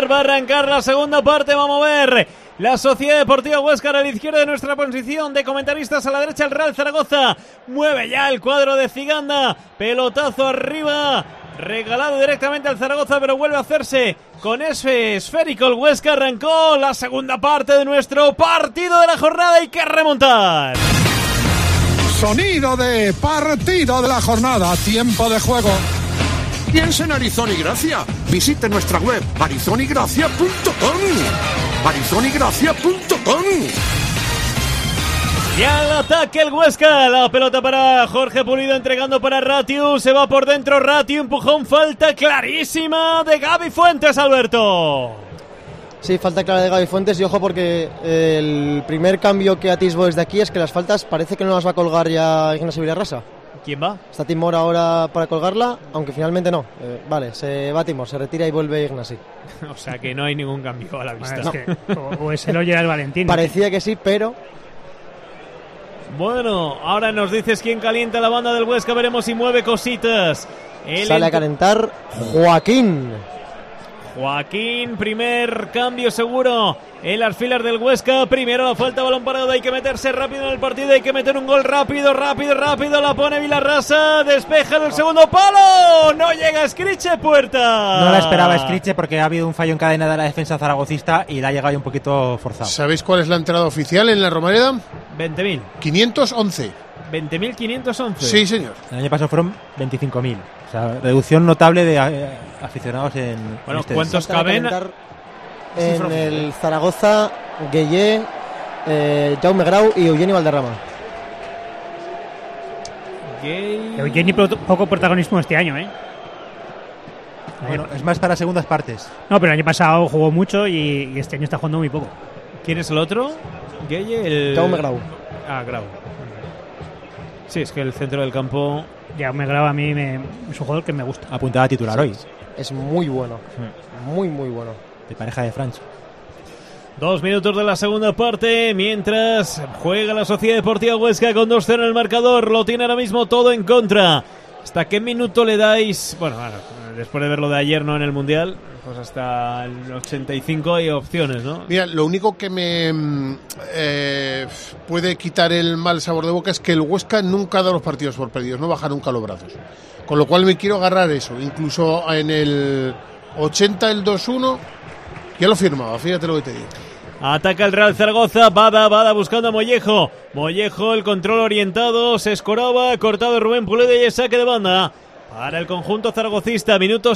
comenzar, va a arrancar la segunda parte. Vamos a ver la Sociedad Deportiva Huesca a la izquierda de nuestra posición de comentaristas, a la derecha el Real Zaragoza. Mueve ya el cuadro de Ziganda, pelotazo arriba, regalado directamente al Zaragoza, pero vuelve a hacerse con ese esférico. El Huesca arrancó la segunda parte de nuestro partido de la jornada. Hay que remontar. Sonido de partido de la jornada, tiempo de juego. Piensa en Arizón y Gracia. Visite nuestra web arizonygracia.com. arizonygracia.com. Y al ataque el Huesca, la pelota para Jorge Pulido, entregando para Ratiu, se va por dentro Ratiu, empujón, falta clarísima de Gaby Fuentes, Alberto. Sí, falta clara de Gaby Fuentes, y ojo porque el primer cambio que atisbo desde aquí es que las faltas parece que no las va a colgar ya Ignacio Villarrasa. ¿Quién va? Está Timor ahora para colgarla, aunque finalmente no. Vale, se va Timor, se retira y vuelve Ignasi. O sea que no hay ningún cambio a la vista. Bueno, es que, o es el Oyer el Valentín. Parecía que sí, pero... Bueno, ahora nos dices quién calienta la banda del Huesca, veremos si mueve cositas. Sale a calentar Joaquín. Joaquín, primer cambio seguro. El alfiler del Huesca, primero la falta, balón parado, hay que meterse rápido en el partido, hay que meter un gol rápido, la pone Villarrasa, despeja en el segundo palo, no llega Escriche, puerta. No la esperaba Escriche porque ha habido un fallo en cadena de la defensa zaragocista y la ha llegado un poquito forzado. ¿Sabéis cuál es la entrada oficial en la Romareda? 20.000. 511. 20.511. Sí, señor. El año pasado fueron 25.000. O sea, reducción notable de aficionados en... Bueno, este ¿cuántos caben? En el Zaragoza, Gueye, Jaume Grau y Eugeni Valderrama. Eugeni poco protagonismo este año, ¿eh? Bueno, es más para segundas partes. No, pero el año pasado jugó mucho y este año está jugando muy poco. ¿Quién es el otro? Gueye, Jaume Grau. Ah, Grau. Sí, es que el centro del campo... Jaume Grau a mí es un jugador que me gusta. Apuntada a titular hoy. Es muy bueno. Muy, muy bueno. De pareja de Francho. 2 minutos de la segunda parte, mientras juega la Sociedad Deportiva Huesca con 2-0 en el marcador. Lo tiene ahora mismo todo en contra. ¿Hasta qué minuto le dais? Bueno, después de ver lo de ayer, ¿no?, en el Mundial, pues hasta el 85 hay opciones, ¿no? Mira, lo único que me puede quitar el mal sabor de boca es que el Huesca nunca ha dado los partidos por perdidos, no baja nunca los brazos. Con lo cual me quiero agarrar eso. Incluso en el 80, el 2-1, ya lo firmaba, fíjate lo que te digo. Ataca el Real Zaragoza, Bada buscando a Mollejo. Mollejo, el control orientado, se escoraba, cortado Rubén Pulido y el saque de banda para el conjunto zaragocista. Minuto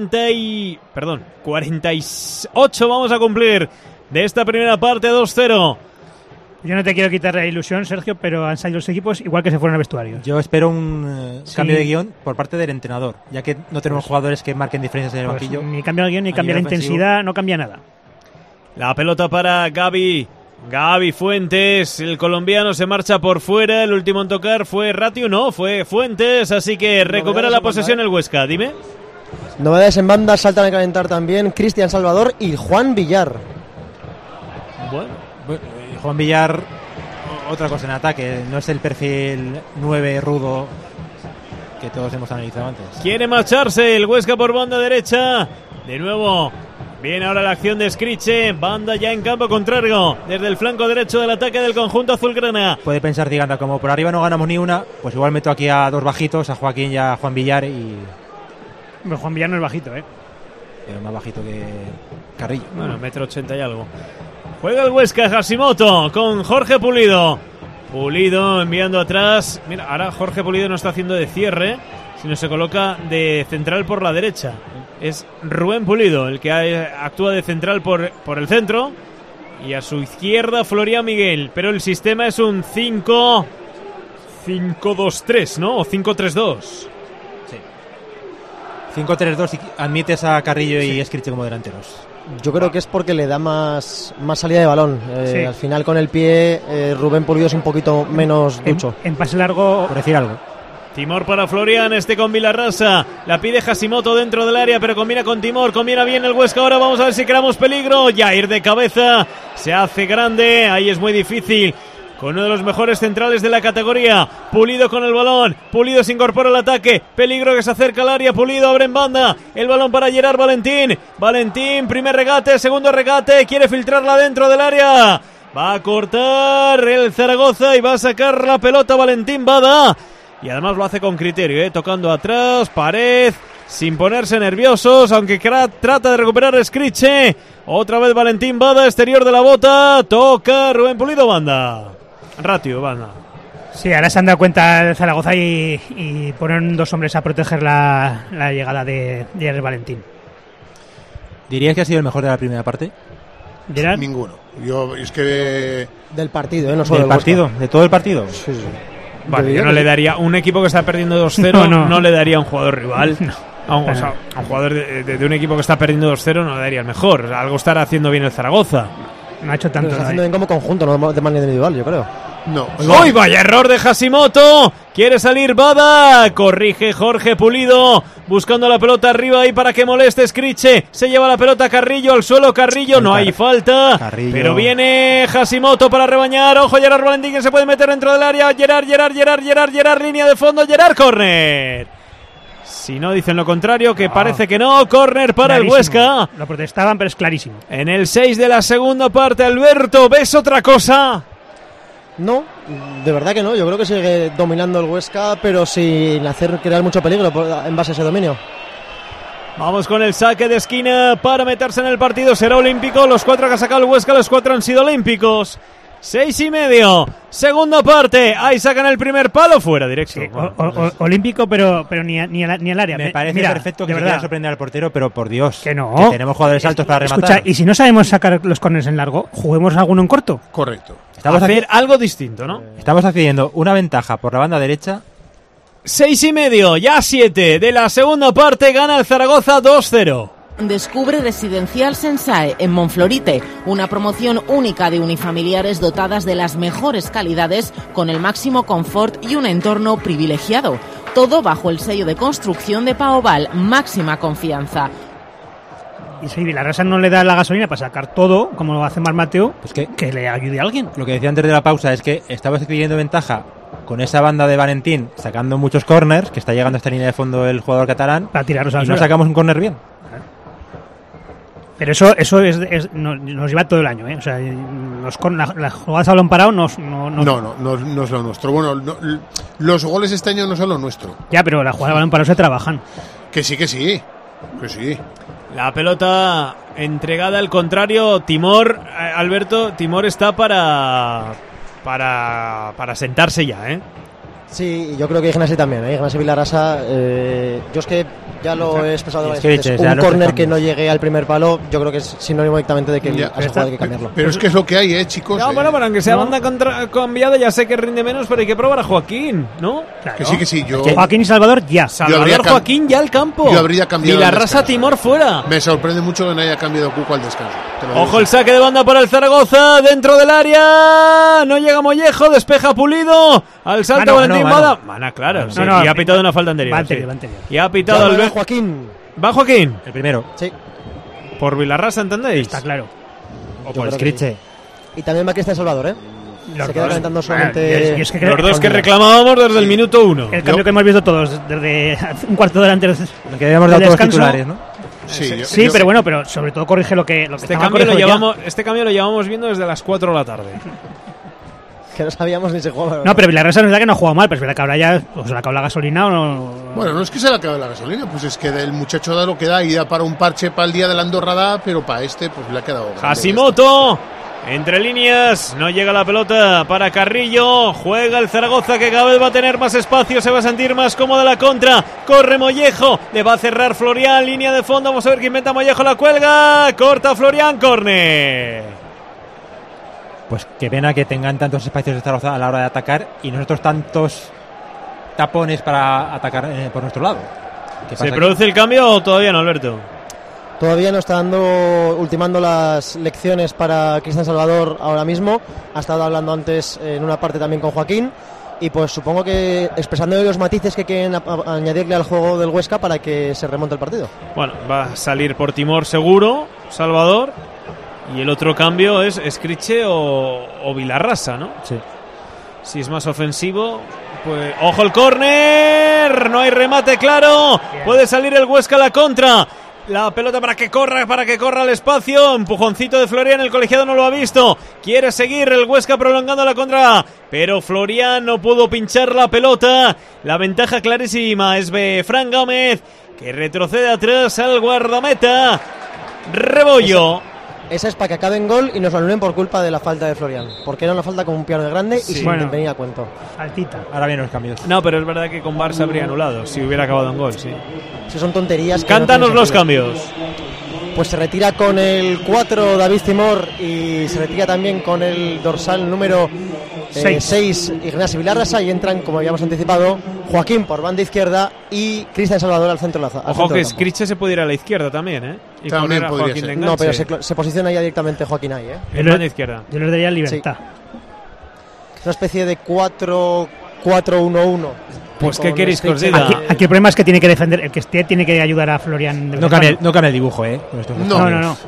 48 vamos a cumplir de esta primera parte, 2-0. Yo no te quiero quitar la ilusión, Sergio, pero han salido los equipos igual que se fueron al vestuario. Yo espero un cambio de guión por parte del entrenador, ya que no tenemos jugadores que marquen diferencias en el banquillo. Ni cambia el guión, ni cambia la intensidad, no cambia nada. La pelota para Gaby Fuentes, el colombiano se marcha por fuera, el último en tocar fue Ratiu, no, fue Fuentes, así que recupera la posesión el Huesca, dime. Novedades en banda, saltan a calentar también Cristian Salvador y Juan Villar. Bueno, Juan Villar, otra cosa en ataque, no es el perfil 9 rudo que todos hemos analizado antes. Quiere marcharse el Huesca por banda derecha, de nuevo. Viene ahora la acción de Scriche, banda ya en campo contrario, desde el flanco derecho del ataque del conjunto azulgrana. Puede pensar Ziganda, como por arriba no ganamos ni una, pues igual meto aquí a dos bajitos, a Joaquín y a Juan Villar y... Pero Juan Villar no es bajito, ¿eh? Pero más bajito que Carrillo. Bueno, 1,80 m y algo. Juega el Huesca, Hashimoto, con Jorge Pulido. Pulido enviando atrás. Mira, ahora Jorge Pulido no está haciendo de cierre, sino se coloca de central por la derecha. Es Rubén Pulido el que actúa de central por el centro. Y a su izquierda Florian Miguel. Pero el sistema es un 5-2-3, ¿no? O 5-3-2. Sí. 5-3-2 y admites a Carrillo y Escriche como delanteros. Yo creo que es porque le da más salida de balón. Sí. Al final con el pie Rubén Pulido es un poquito menos ducho. En pase largo, por decir algo. Timor para Florian, con Villarrasa. La pide Hashimoto dentro del área, pero combina con Timor. Combina bien el Huesca. Ahora vamos a ver si creamos peligro. Jair de cabeza. Se hace grande. Ahí es muy difícil con uno de los mejores centrales de la categoría. Pulido con el balón, Pulido se incorpora al ataque, peligro que se acerca al área, Pulido abre en banda, el balón para Gerard Valentín, primer regate, segundo regate, quiere filtrarla dentro del área, va a cortar el Zaragoza y va a sacar la pelota Valentín Bada, y además lo hace con criterio, tocando atrás, pared, sin ponerse nerviosos, aunque trata de recuperar Scriche. Otra vez Valentín Bada, exterior de la bota, toca Rubén Pulido, banda. Ratio, banda. Sí, ahora se han dado cuenta el Zaragoza y ponen 2 hombres a proteger la llegada de Gerard Valentín. ¿Dirías que ha sido el mejor de la primera parte? ¿Gerard? Ninguno. Yo, es que... Del partido, no solo ¿Del partido? ¿De todo el partido? Sí. Vale, yo no le daría un equipo que está perdiendo 2-0, no le daría a un jugador rival. A un jugador de un equipo que está perdiendo 2-0 no le daría el mejor. O sea, algo estará haciendo bien el Zaragoza. No ha hecho tanto. Está haciendo bien como conjunto, no de manera individual, yo creo. No. ¡Uy, vaya error de Hashimoto! Quiere salir Bada, corrige Jorge Pulido, buscando la pelota arriba ahí para que moleste Scriche. Se lleva la pelota Carrillo al suelo, Carrillo, no hay falta. Carrillo. Pero viene Hashimoto para rebañar. Ojo, Gerard Valentín que se puede meter dentro del área. Gerard, línea de fondo, Gerard, córner. Si no dicen lo contrario, que parece que no, córner para Clarísimo. el Huesca. Lo protestaban, pero es clarísimo. En el 6 de la segunda parte, Alberto, ¿ves otra cosa? No, de verdad que no. Yo creo que sigue dominando el Huesca, pero sin crear mucho peligro en base a ese dominio. Vamos con el saque de esquina para meterse en el partido. Será olímpico. Los 4 que ha sacado el Huesca, los 4 han sido olímpicos. 6:30, segunda parte. Ahí sacan el primer palo, fuera, directo. Sí, olímpico, pero ni al área. Me parece Mira, perfecto que de se verdad quiera sorprender al portero, pero por Dios, que no. que tenemos jugadores altos para rematar. Escucha, y si no sabemos sacar los corners en largo, juguemos alguno en corto. Correcto. Estamos hacer algo distinto, ¿no? Estamos accediendo una ventaja por la banda derecha. 6:30, ya 7 de la segunda parte. Gana el Zaragoza 2-0. Descubre Residencial Sensae en Monflorite, una promoción única de unifamiliares dotadas de las mejores calidades con el máximo confort y un entorno privilegiado. Todo bajo el sello de construcción de Paoval, máxima confianza. Y si Vilarrasa no le da la gasolina para sacar todo, como lo hace Mar Mateo, Pues que le ayude a alguien. Lo que decía antes de la pausa es que estamos adquiriendo ventaja con esa banda de Valentín sacando muchos corners, que está llegando a esta línea de fondo el jugador catalán, Para tirarlos al y no suelo. sacamos un corner bien. Pero eso nos lleva todo el año, ¿eh? O sea, las jugadas a balón parado no es lo nuestro. Bueno, los goles este año no son lo nuestro. Ya, pero las jugadas a balón parado se trabajan. Que sí. La pelota entregada al contrario. Timor, Alberto, Timor está para sentarse ya, ¿eh? Sí, yo creo que Ignasi también, Ignasi Vilarrasa. Yo es que ya lo he expresado varias Es que veces. Un córner que no llegue al primer palo, yo creo que es sinónimo directamente de que a ese jugador hay que cambiarlo. Pero es que es lo que hay, chicos. Ya, bueno, pero aunque sea banda cambiada, ya sé que rinde menos, pero hay que probar a Joaquín, ¿no? Claro. Que sí. Yo Joaquín y Salvador ya. Salvador Joaquín ya al campo. Yo habría cambiado. Vilarrasa, Timor fuera. Me sorprende mucho que no haya cambiado Cuco al descanso. Ojo el saque de banda para el Zaragoza, dentro del área. No llega Mollejo, despeja Pulido. Al salto Valentín Bada. Mana, claro. Sí. Y ha pitado una falta anterior. Va anterior. Y ha pitado Alberto. Joaquín. ¿Va Joaquín? El primero. Sí. Por Vilarrasa, ¿entendéis? Está claro. O por Scriche. Y también va que está El Salvador, Los se queda dos. calentando solamente. Yo es que Los dos que reclamábamos desde el minuto 1. El cambio que hemos visto todos desde un cuarto de hora antes Lo que habíamos dado del todos descanso. titulares, ¿no? Sí, pero bueno, pero sobre todo corrige lo que Este estaba cambio, corrigiendo este cambio lo llevamos viendo desde las 4 de la tarde. Que no sabíamos ni se jugaba. No, pero Vilarrasa no es verdad que no ha jugado mal, pero es verdad que ahora ya o se le acabó la gasolina o no. Bueno, no es que se le acabe la gasolina, pues es que el muchacho da lo que da y da para un parche para el día de la Andorrada, pero para este pues le ha quedado grande. Hashimoto, entre líneas, no llega la pelota para Carrillo, juega el Zaragoza que cada vez va a tener más espacio, se va a sentir más cómoda la contra, corre Mollejo, le va a cerrar Florian, línea de fondo, vamos a ver qué inventa Mollejo, la cuelga, corta Florian, córner. Pues qué pena que tengan tantos espacios de Zaragoza a la hora de atacar y nosotros tantos tapones para atacar por nuestro lado. ¿Se produce el cambio o todavía no, Alberto? Todavía no está ultimando las lecciones para Cristian Salvador ahora mismo. Ha estado hablando antes en una parte también con Joaquín. Y pues supongo que expresando los matices que quieren añadirle al juego del Huesca para que se remonte el partido. Bueno, va a salir por Timor seguro, Salvador. Y el otro cambio es Scriche o Vilarrasa, ¿no? Sí. Si es más ofensivo, pues ojo el córner, no hay remate claro, puede salir el Huesca a la contra. La pelota para que corra al espacio. Empujoncito de Florian, el colegiado no lo ha visto. Quiere seguir el Huesca prolongando la contra, pero Florian no pudo pinchar la pelota. La ventaja clarísima es de Fran Gómez, que retrocede atrás al guardameta Rebollo. Esa es para que acabe en gol y nos lo anulen por culpa de la falta de Florian, porque era una falta como un piano de grande y sin venir a cuento. Altita. Ahora vienen los cambios. No, pero es verdad que con Barça habría anulado si hubiera acabado en gol, sí. Si son tonterías. Cántanos los cambios. Pues se retira con el 4 David Timor y se retira también con el dorsal número 6 Ignacio Vilarrasa, y entran, como habíamos anticipado, Joaquín por banda izquierda y Cristian Salvador al centro. Ojo que Scriche se puede ir a la izquierda también, ¿eh? Y también poner a Joaquín de enganche. No, pero se posiciona ya directamente Joaquín ahí, ¿eh? En banda izquierda. Yo les daría libertad. Es una especie de 4-4-1-1. Pues qué queréis que os diga. Aquí el problema es que tiene que defender, el que esté tiene que ayudar a Florian. No cambia el dibujo, No.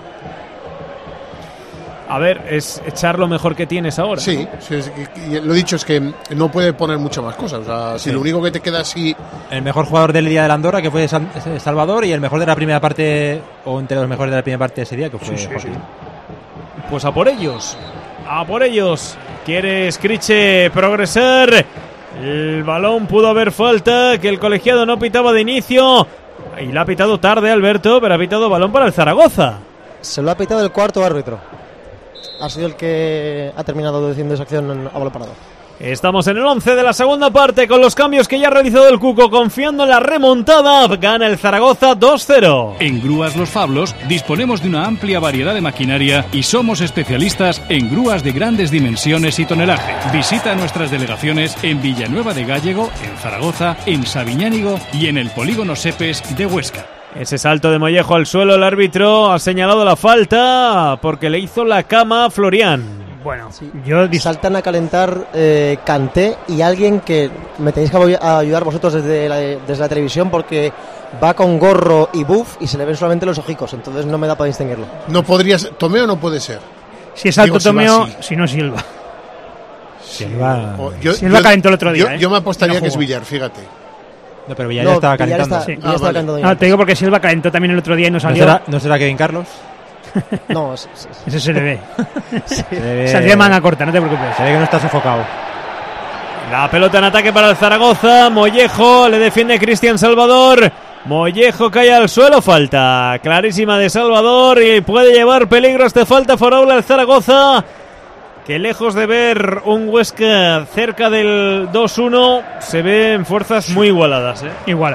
A ver, es echar lo mejor que tienes ahora. Sí, lo dicho es que no puede poner mucho más cosas. O sea, si lo único que te queda así. El mejor jugador del día de la Andorra, que fue Salvador, y el mejor de la primera parte, o entre los mejores de la primera parte de ese día, que fue Joaquín. Pues a por ellos. A por ellos. Quiere Scriche progresar. El balón pudo haber falta, que el colegiado no pitaba de inicio. Y la ha pitado tarde Alberto, pero ha pitado balón para el Zaragoza. Se lo ha pitado el cuarto árbitro. Ha sido el que ha terminado diciendo esa acción a balón parado. Estamos en el 11 de la segunda parte con los cambios que ya ha realizado el Cuco, confiando en la remontada. Gana el Zaragoza 2-0. En Grúas Los Fablos disponemos de una amplia variedad de maquinaria y somos especialistas en grúas de grandes dimensiones y tonelaje. Visita nuestras delegaciones en Villanueva de Gállego, en Zaragoza, en Sabiñánigo y en el Polígono Sepes de Huesca. Ese salto de Mollejo al suelo, el árbitro ha señalado la falta porque le hizo la cama a Florian. Bueno, sí. Saltan a calentar Kanté y alguien que me tenéis que ayudar vosotros desde la televisión, porque va con gorro y buff y se le ven solamente los ojicos, entonces no me da para distinguirlo. No podrías. Tomeo no puede ser. Si es alto Tomeo, si no Silva. Silva calentó el otro día. Yo me apostaría que es Villar, fíjate. No, pero Villar ya estaba calentando. No, te digo porque Silva calentó también el otro día y no salió. ¿No será Kevin Carlos? No, eso se le ve. Saldría manga corta, no te preocupes. Se ve que no está sofocado. La pelota en ataque para el Zaragoza. Mollejo, le defiende Cristian Salvador. Mollejo cae al suelo, falta clarísima de Salvador y puede llevar peligro esta falta favorable al Zaragoza, que lejos de ver un Huesca cerca del 2-1, se ven fuerzas muy igualadas. Igual.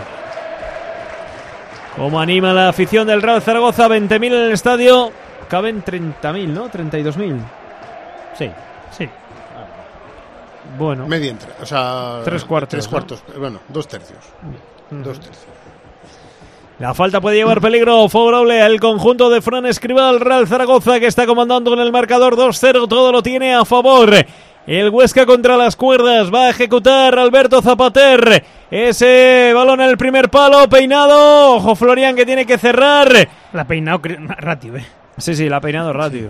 Como anima la afición del Real Zaragoza, 20.000 en el estadio. Caben 30.000, ¿no? 32.000. Sí. Bueno. Media entre, o sea, 3/4. 3/4, bueno, 2/3. 2/3. La falta puede llevar peligro favorable al conjunto de Fran Escribal. Real Zaragoza, que está comandando con el marcador 2-0, todo lo tiene a favor. El Huesca contra las cuerdas, va a ejecutar Alberto Zapater. Ese balón en el primer palo, peinado. Ojo Florian, que tiene que cerrar. La ha peinado Ratio, Sí, la ha peinado Ratio.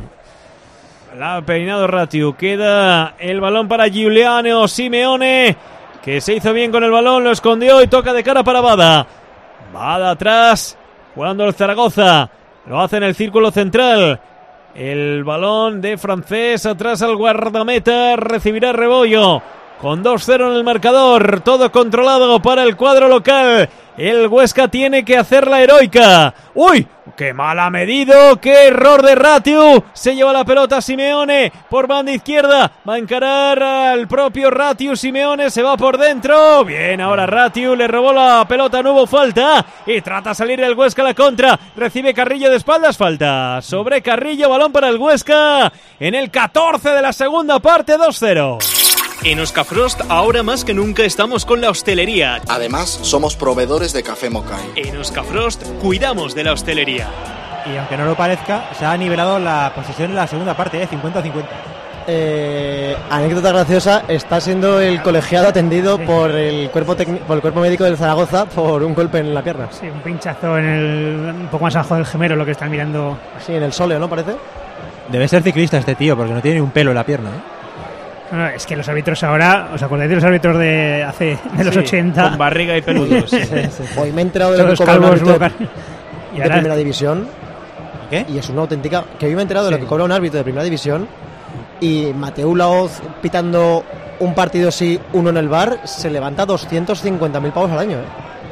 Queda el balón para Giuliano Simeone, que se hizo bien con el balón, lo escondió y toca de cara para Bada. Bada atrás, jugando el Zaragoza. Lo hace en el círculo central. El balón de Francés atrás al guardameta, recibirá Rebollo. Con 2-0 en el marcador, todo controlado para el cuadro local. El Huesca tiene que hacer la heroica. ¡Uy! ¡Qué mal ha medido! ¡Qué error de Ratiu! Se lleva la pelota Simeone por banda izquierda. Va a encarar al propio Ratiu. Simeone se va por dentro. Bien, ahora Ratiu le robó la pelota, no hubo falta. Y trata de salir el Huesca a la contra. Recibe Carrillo de espaldas, falta sobre Carrillo, balón para el Huesca. En el 14 de la segunda parte, 2-0. En Oscafrost, ahora más que nunca estamos con la hostelería. Además, somos proveedores de café Mokai. En Oscafrost, cuidamos de la hostelería. Y aunque no lo parezca, se ha nivelado la posesión en la segunda parte, 50-50. Anécdota graciosa, está siendo el colegiado atendido por el cuerpo médico del Zaragoza por un golpe en la pierna. Sí, un pinchazo un poco más abajo del gemelo, lo que están mirando. Sí, en el sóleo, ¿no? Parece. Debe ser ciclista este tío, porque no tiene ni un pelo en la pierna, No, es que los árbitros ahora, ¿os acordáis de los árbitros de los 80? Con barriga y peludos. Hoy me he enterado de lo que cobra un árbitro de primera división. ¿Qué? Y es una auténtica... Que hoy me he enterado de lo que cobra un árbitro de primera división, y Mateu Laoz pitando un partido sí, uno en el VAR, se levanta 250.000 pavos al año,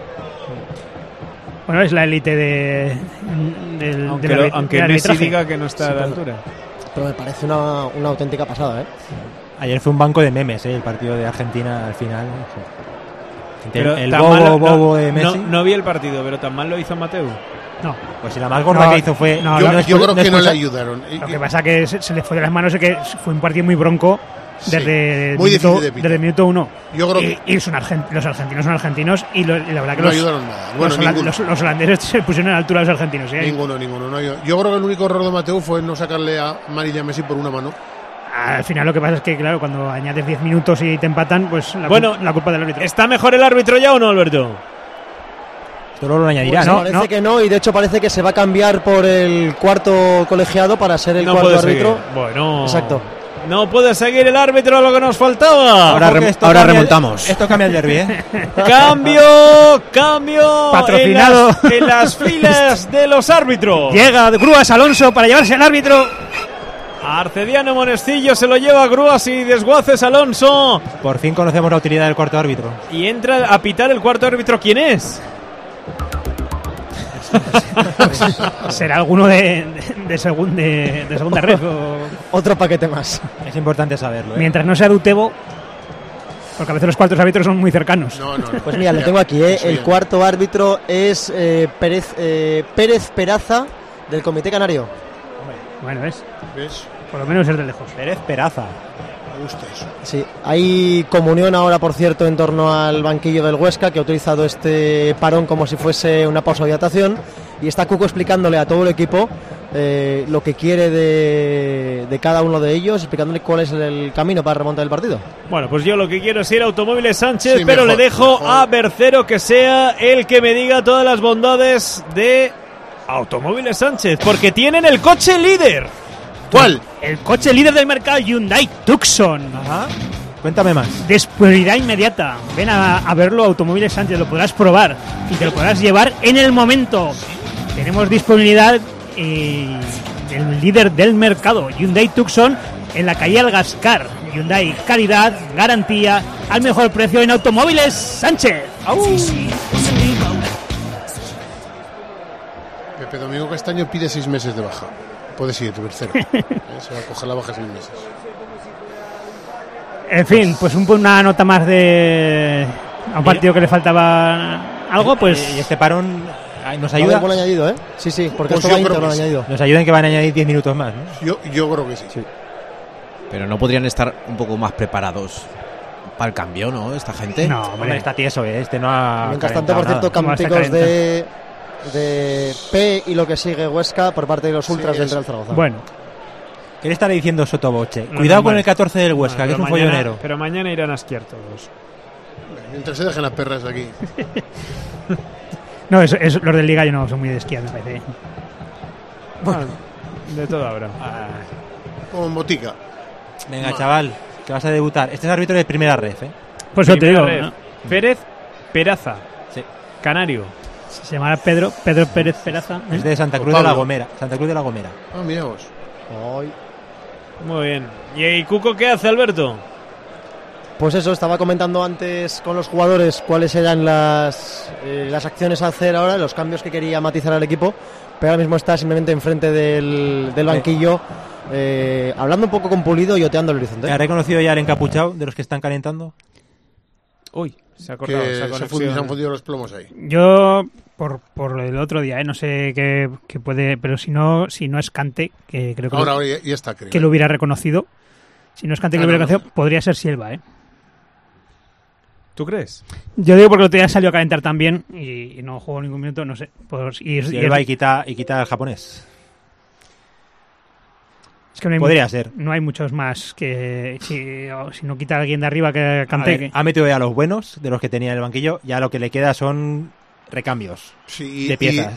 Bueno, es la élite del aunque Messi diga que no está a la altura. Pero me parece una auténtica pasada, Ayer fue un banco de memes, el partido de Argentina al final. Pero el bobo de Messi. No vi el partido, pero tan mal lo hizo Mateu. No. Pues si la más gorda que hizo fue... yo creo que no le ayudaron. Lo que pasa que se le fue de las manos, es que fue un partido muy bronco desde muy el minuto 1. Yo creo y los argentinos son argentinos, y la verdad que no ayudaron nada. Bueno, los holandeses se pusieron a la altura de los argentinos. Ninguno. No, yo creo que el único error de Mateu fue no sacarle a amarilla a Messi por una mano. Al final lo que pasa es que, claro, cuando añades 10 minutos y te empatan, pues la culpa del árbitro. ¿Está mejor el árbitro ya o no, Alberto? Solo lo añadirá, pues parece que no, y de hecho parece que se va a cambiar por el cuarto colegiado para ser el cuarto árbitro. Bueno, exacto. No puede seguir el árbitro, lo que nos faltaba. Ahora remontamos. Esto cambia el derbi, Cambio. Patrocinado en las filas de los árbitros. Llega Grúas Alonso para llevarse al árbitro. Arcediano Monestillo se lo lleva a Grúas y Desguaces Alonso. Por fin conocemos la utilidad del cuarto árbitro. Y entra a pitar el cuarto árbitro. ¿Quién es? Será alguno de segunda red. Otro paquete más. Es importante saberlo. Mientras no sea Dutebo, porque a veces los cuartos árbitros son muy cercanos. No. Pues mira, lo tengo aquí. El cuarto árbitro es Pérez Peraza, del Comité Canario. Bueno, ¿ves? ¿Ves? Por lo menos es de lejos. Pérez Peraza. Me gusta eso. Sí, hay comunión ahora, por cierto, en torno al banquillo del Huesca, que ha utilizado este parón como si fuese una pausa de hidratación, y está Cuco explicándole a todo el equipo lo que quiere de cada uno de ellos, explicándole cuál es el camino para remontar el partido. Bueno, pues yo lo que quiero es ir a Automóviles Sánchez, sí, pero mejor, le dejo mejor a Bercero que sea el que me diga todas las bondades de Automóviles Sánchez, porque tienen el coche líder. ¿Cuál? El coche líder del mercado, Hyundai Tucson. Ajá. Cuéntame más. Disponibilidad inmediata. Ven a verlo, Automóviles Sánchez, lo podrás probar y te lo podrás llevar en el momento. Tenemos disponibilidad del líder del mercado, Hyundai Tucson, en la calle Algascar. Hyundai, calidad, garantía, al mejor precio en Automóviles Sánchez. Pepe Domingo Castaño pide 6 meses de baja. Puedes ir, tu Bercero. Se va a coger la baja 6 meses. En fin, pues una nota más de a un partido que le faltaba algo, pues... Y este parón nos ayuda. Buen añadido, ¿eh? Sí, porque Pues esto va yo creo íntegro que sí. añadido. Nos ayuda en que van a añadir 10 minutos más, ¿no? Yo creo que sí. Pero no podrían estar un poco más preparados para el cambio, ¿no? Esta gente. No, Hombre, está tieso, ¿eh? Este no ha Mientras tanto, por cierto, ¿Cómo está cánticos de P y lo que sigue Huesca por parte de los ultras del Real Zaragoza. Bueno. ¿Qué le estará diciendo Sotoboche? No, Cuidado normal. con el 14 del Huesca, que es un follonero. Pero mañana irán a esquiar todos. Mientras se dejen las perras aquí. No, los del Liga yo no son muy de esquiar, me parece. Bueno, de todo habrá. Como en botica. Venga, chaval, que vas a debutar. Este es árbitro de primera ref, ¿eh? Pues eso te digo, Primera ¿no? red. Pérez Peraza. Sí. Canario. Se llamará Pedro Pérez Peraza. ¿eh? Es de Santa Cruz de la Gomera. Santa Cruz de la Gomera. Ah, mira vos. Muy bien. ¿Y Cuco qué hace, Alberto? Pues eso, estaba comentando antes con los jugadores cuáles eran las acciones a hacer ahora, los cambios que quería matizar al equipo, pero ahora mismo está simplemente enfrente del banquillo, hablando un poco con Pulido y oteando el horizonte. ¿Ha reconocido ya el encapuchado de los que están calentando? Uy, se ha cortado Que esa se han conexión. fundido los plomos ahí. Yo, por el otro día, no sé qué puede, pero si no es Kanté, que creo que, Ahora ya está, creo. que lo hubiera reconocido. Si no es Kanté que lo hubiera reconocido, podría ser Silva, ¿eh? ¿Tú crees? Yo digo porque el otro día salió a calentar también y no jugó ningún minuto, no sé. Pues, Silva y quita al japonés. Es que no hay Podría ser. No hay muchos más que si no quita a alguien de arriba que Kanté. Ha metido ya a los buenos de los que tenía en el banquillo. Ya lo que le queda son recambios de piezas.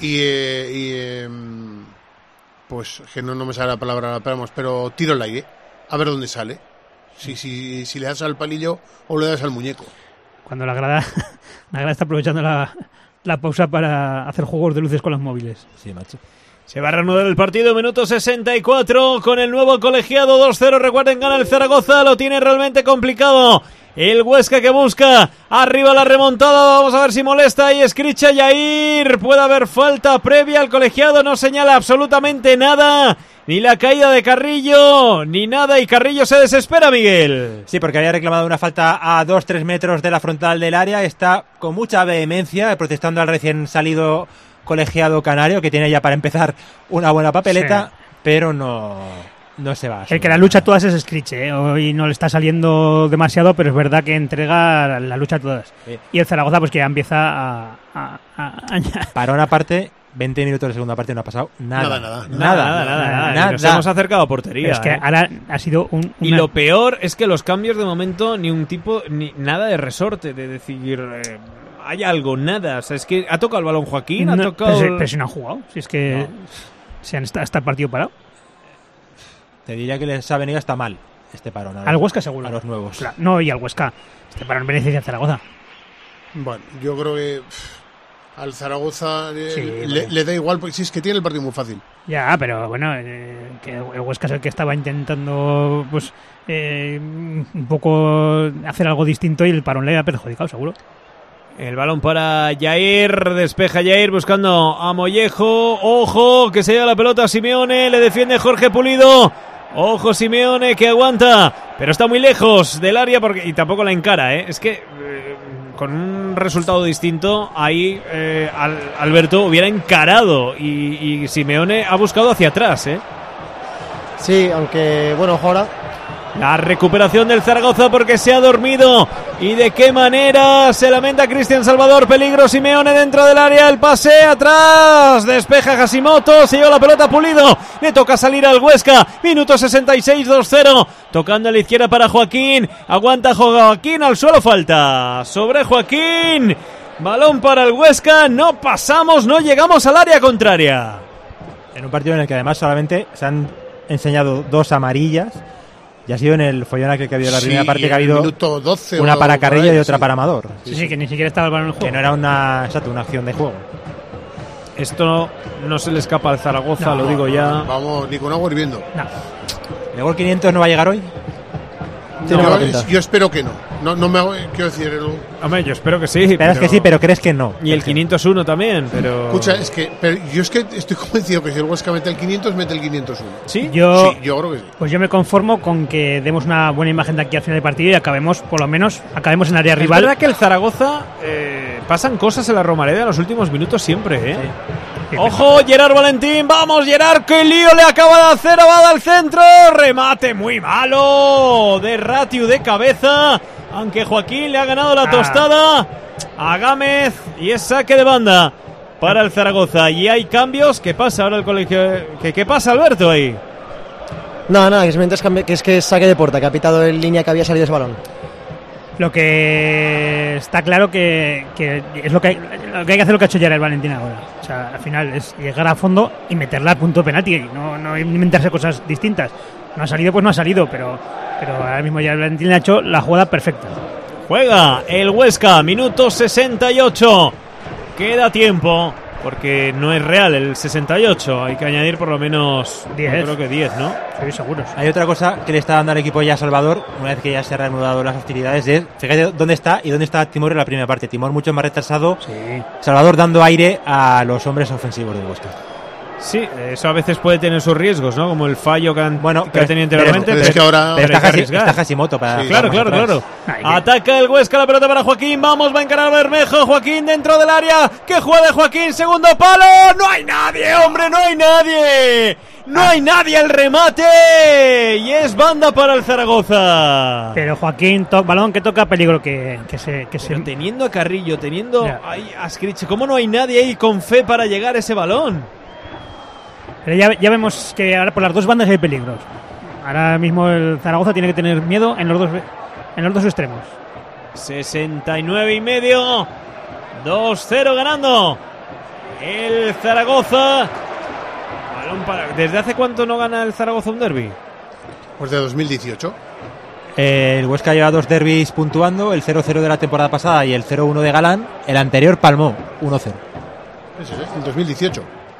Pues que no me sale la palabra, pero tiro al aire. A ver dónde sale. Si le das al palillo o le das al muñeco. Cuando la grada está aprovechando la pausa para hacer juegos de luces con los móviles. Sí, macho. Se va a reanudar el partido, minuto 64, con el nuevo colegiado 2-0. Recuerden, gana el Zaragoza, lo tiene realmente complicado. El Huesca que busca arriba la remontada, vamos a ver si molesta y escricha Yair. Puede haber falta previa, el colegiado no señala absolutamente nada, ni la caída de Carrillo, ni nada, y Carrillo se desespera, Miguel. Sí, porque había reclamado una falta a 2-3 metros de la frontal del área, está con mucha vehemencia protestando al recién salido colegiado canario, que tiene ya para empezar una buena papeleta, pero no se va. El que la lucha todas es Scriche, hoy no le está saliendo demasiado, pero es verdad que entrega la lucha a todas. Sí. Y el Zaragoza pues que ya empieza a parón aparte, 20 minutos de segunda parte no ha pasado nada. Nada. Nos hemos acercado a portería. Pero es que ahora ha sido Y lo peor es que los cambios de momento ni un tipo, ni nada de resorte, de decir... hay algo, nada. O sea, es que ha tocado el balón Joaquín, ha tocado... Pero si no han jugado, si es que se han hasta el partido parado. Te diría que les ha venido hasta mal este parón. Al Huesca seguro. A los nuevos. Claro, no, y al Huesca. Este parón beneficia a Zaragoza. Bueno, yo creo que al Zaragoza le da igual, porque si es que tiene el partido muy fácil. Ya, pero bueno, que el Huesca es el que estaba intentando pues un poco hacer algo distinto y el parón le ha perjudicado, seguro. El balón para Yair, despeja Yair buscando a Mollejo, ojo, que se lleva la pelota a Simeone, le defiende Jorge Pulido, ojo Simeone que aguanta, pero está muy lejos del área y tampoco la encara, es que con un resultado distinto ahí Alberto hubiera encarado y Simeone ha buscado hacia atrás, Sí, aunque bueno, ahora la recuperación del Zaragoza porque se ha dormido. ¿Y de qué manera? Se lamenta Cristian Salvador. Peligro Simeone dentro del área. El pase atrás. Despeja Hashimoto. Se lleva la pelota Pulido. Le toca salir al Huesca. Minuto 66, 2-0. Tocando a la izquierda para Joaquín. Aguanta Joaquín. Al suelo falta. Sobre Joaquín. Balón para el Huesca. No pasamos. No llegamos al área contraria. En un partido en el que además solamente se han enseñado 2 amarillas. Y ha sido en el follón aquel que ha habido la primera parte, que ha habido 12 una para Carrillo y otra para Amador. Sí, que ni siquiera estaba el balón en juego. Que no era una acción de juego. Esto no se le escapa al Zaragoza, lo digo ya. Vamos, ni con agua hirviendo. ¿El gol 500 no va a llegar hoy? Yo espero que no. No me quiero decir. Hombre, yo espero que sí. Esperas que sí, pero crees que no. Y el 501 también, pero. Escucha, yo es que estoy convencido que si el Huesca mete el 500, mete el 501. ¿Sí? Yo creo que sí. Pues yo me conformo con que demos una buena imagen de aquí al final del partido y acabemos en área rival. Es verdad que el Zaragoza pasan cosas en la Romareda en los últimos minutos siempre, Sí. ¡Ojo, Gerard Valentín! ¡Vamos, Gerard! ¡Qué lío le acaba de hacer! ¡Va al centro! ¡Remate muy malo! De Ratiu de cabeza. Aunque Joaquín le ha ganado la tostada a Gámez. Y es saque de banda para el Zaragoza. Y hay cambios. ¿Qué pasa ahora el colegio? ¿Qué pasa, Alberto, ahí? Nada, que es que es saque de puerta, que ha pitado en línea que había salido ese balón. Lo que está claro que es lo que hay que hacer, lo que ha hecho Gerard Valentín ahora. O sea, al final es llegar a fondo y meterla al punto de penalti. No inventarse cosas distintas. No ha salido, pues no ha salido, pero ahora mismo Gerard Valentín ha hecho la jugada perfecta. Juega el Huesca, minuto 68. Queda tiempo, porque no es real el 68. Hay que añadir por lo menos 10. Creo que 10, ¿no? Sí, seguros. Hay otra cosa que le está dando al equipo ya a Salvador, una vez que ya se han reanudado las hostilidades, es fíjate dónde está y dónde está Timor en la primera parte. Timor mucho más retrasado. Sí. Salvador dando aire a los hombres ofensivos del Huesca. Sí, eso a veces puede tener sus riesgos, ¿no? Como el fallo que ha tenido anteriormente. Pero es que ahora está Hashimoto para... Sí, claro. Ataca el Huesca, la pelota para Joaquín. Vamos, va a encarar Bermejo. Joaquín dentro del área. ¡Que juegue Joaquín! Segundo palo. ¡No hay nadie, hombre! ¡No hay nadie! ¡No hay nadie al remate! Y es banda para el Zaragoza. Pero Joaquín, balón que toca, peligro que se... Teniendo a Carrillo, teniendo ahí a Scriche, ¿cómo no hay nadie ahí con fe para llegar a ese balón? Pero ya vemos que ahora por las dos bandas hay peligros. Ahora mismo el Zaragoza tiene que tener miedo en los dos extremos. 69,5. 2-0 ganando el Zaragoza. ¿Desde hace cuánto no gana el Zaragoza un derbi? Pues de 2018. El Huesca lleva 2 derbis puntuando, el 0-0 de la temporada pasada y el 0-1 de Galán. El anterior palmó 1-0. Eso es, en 2018.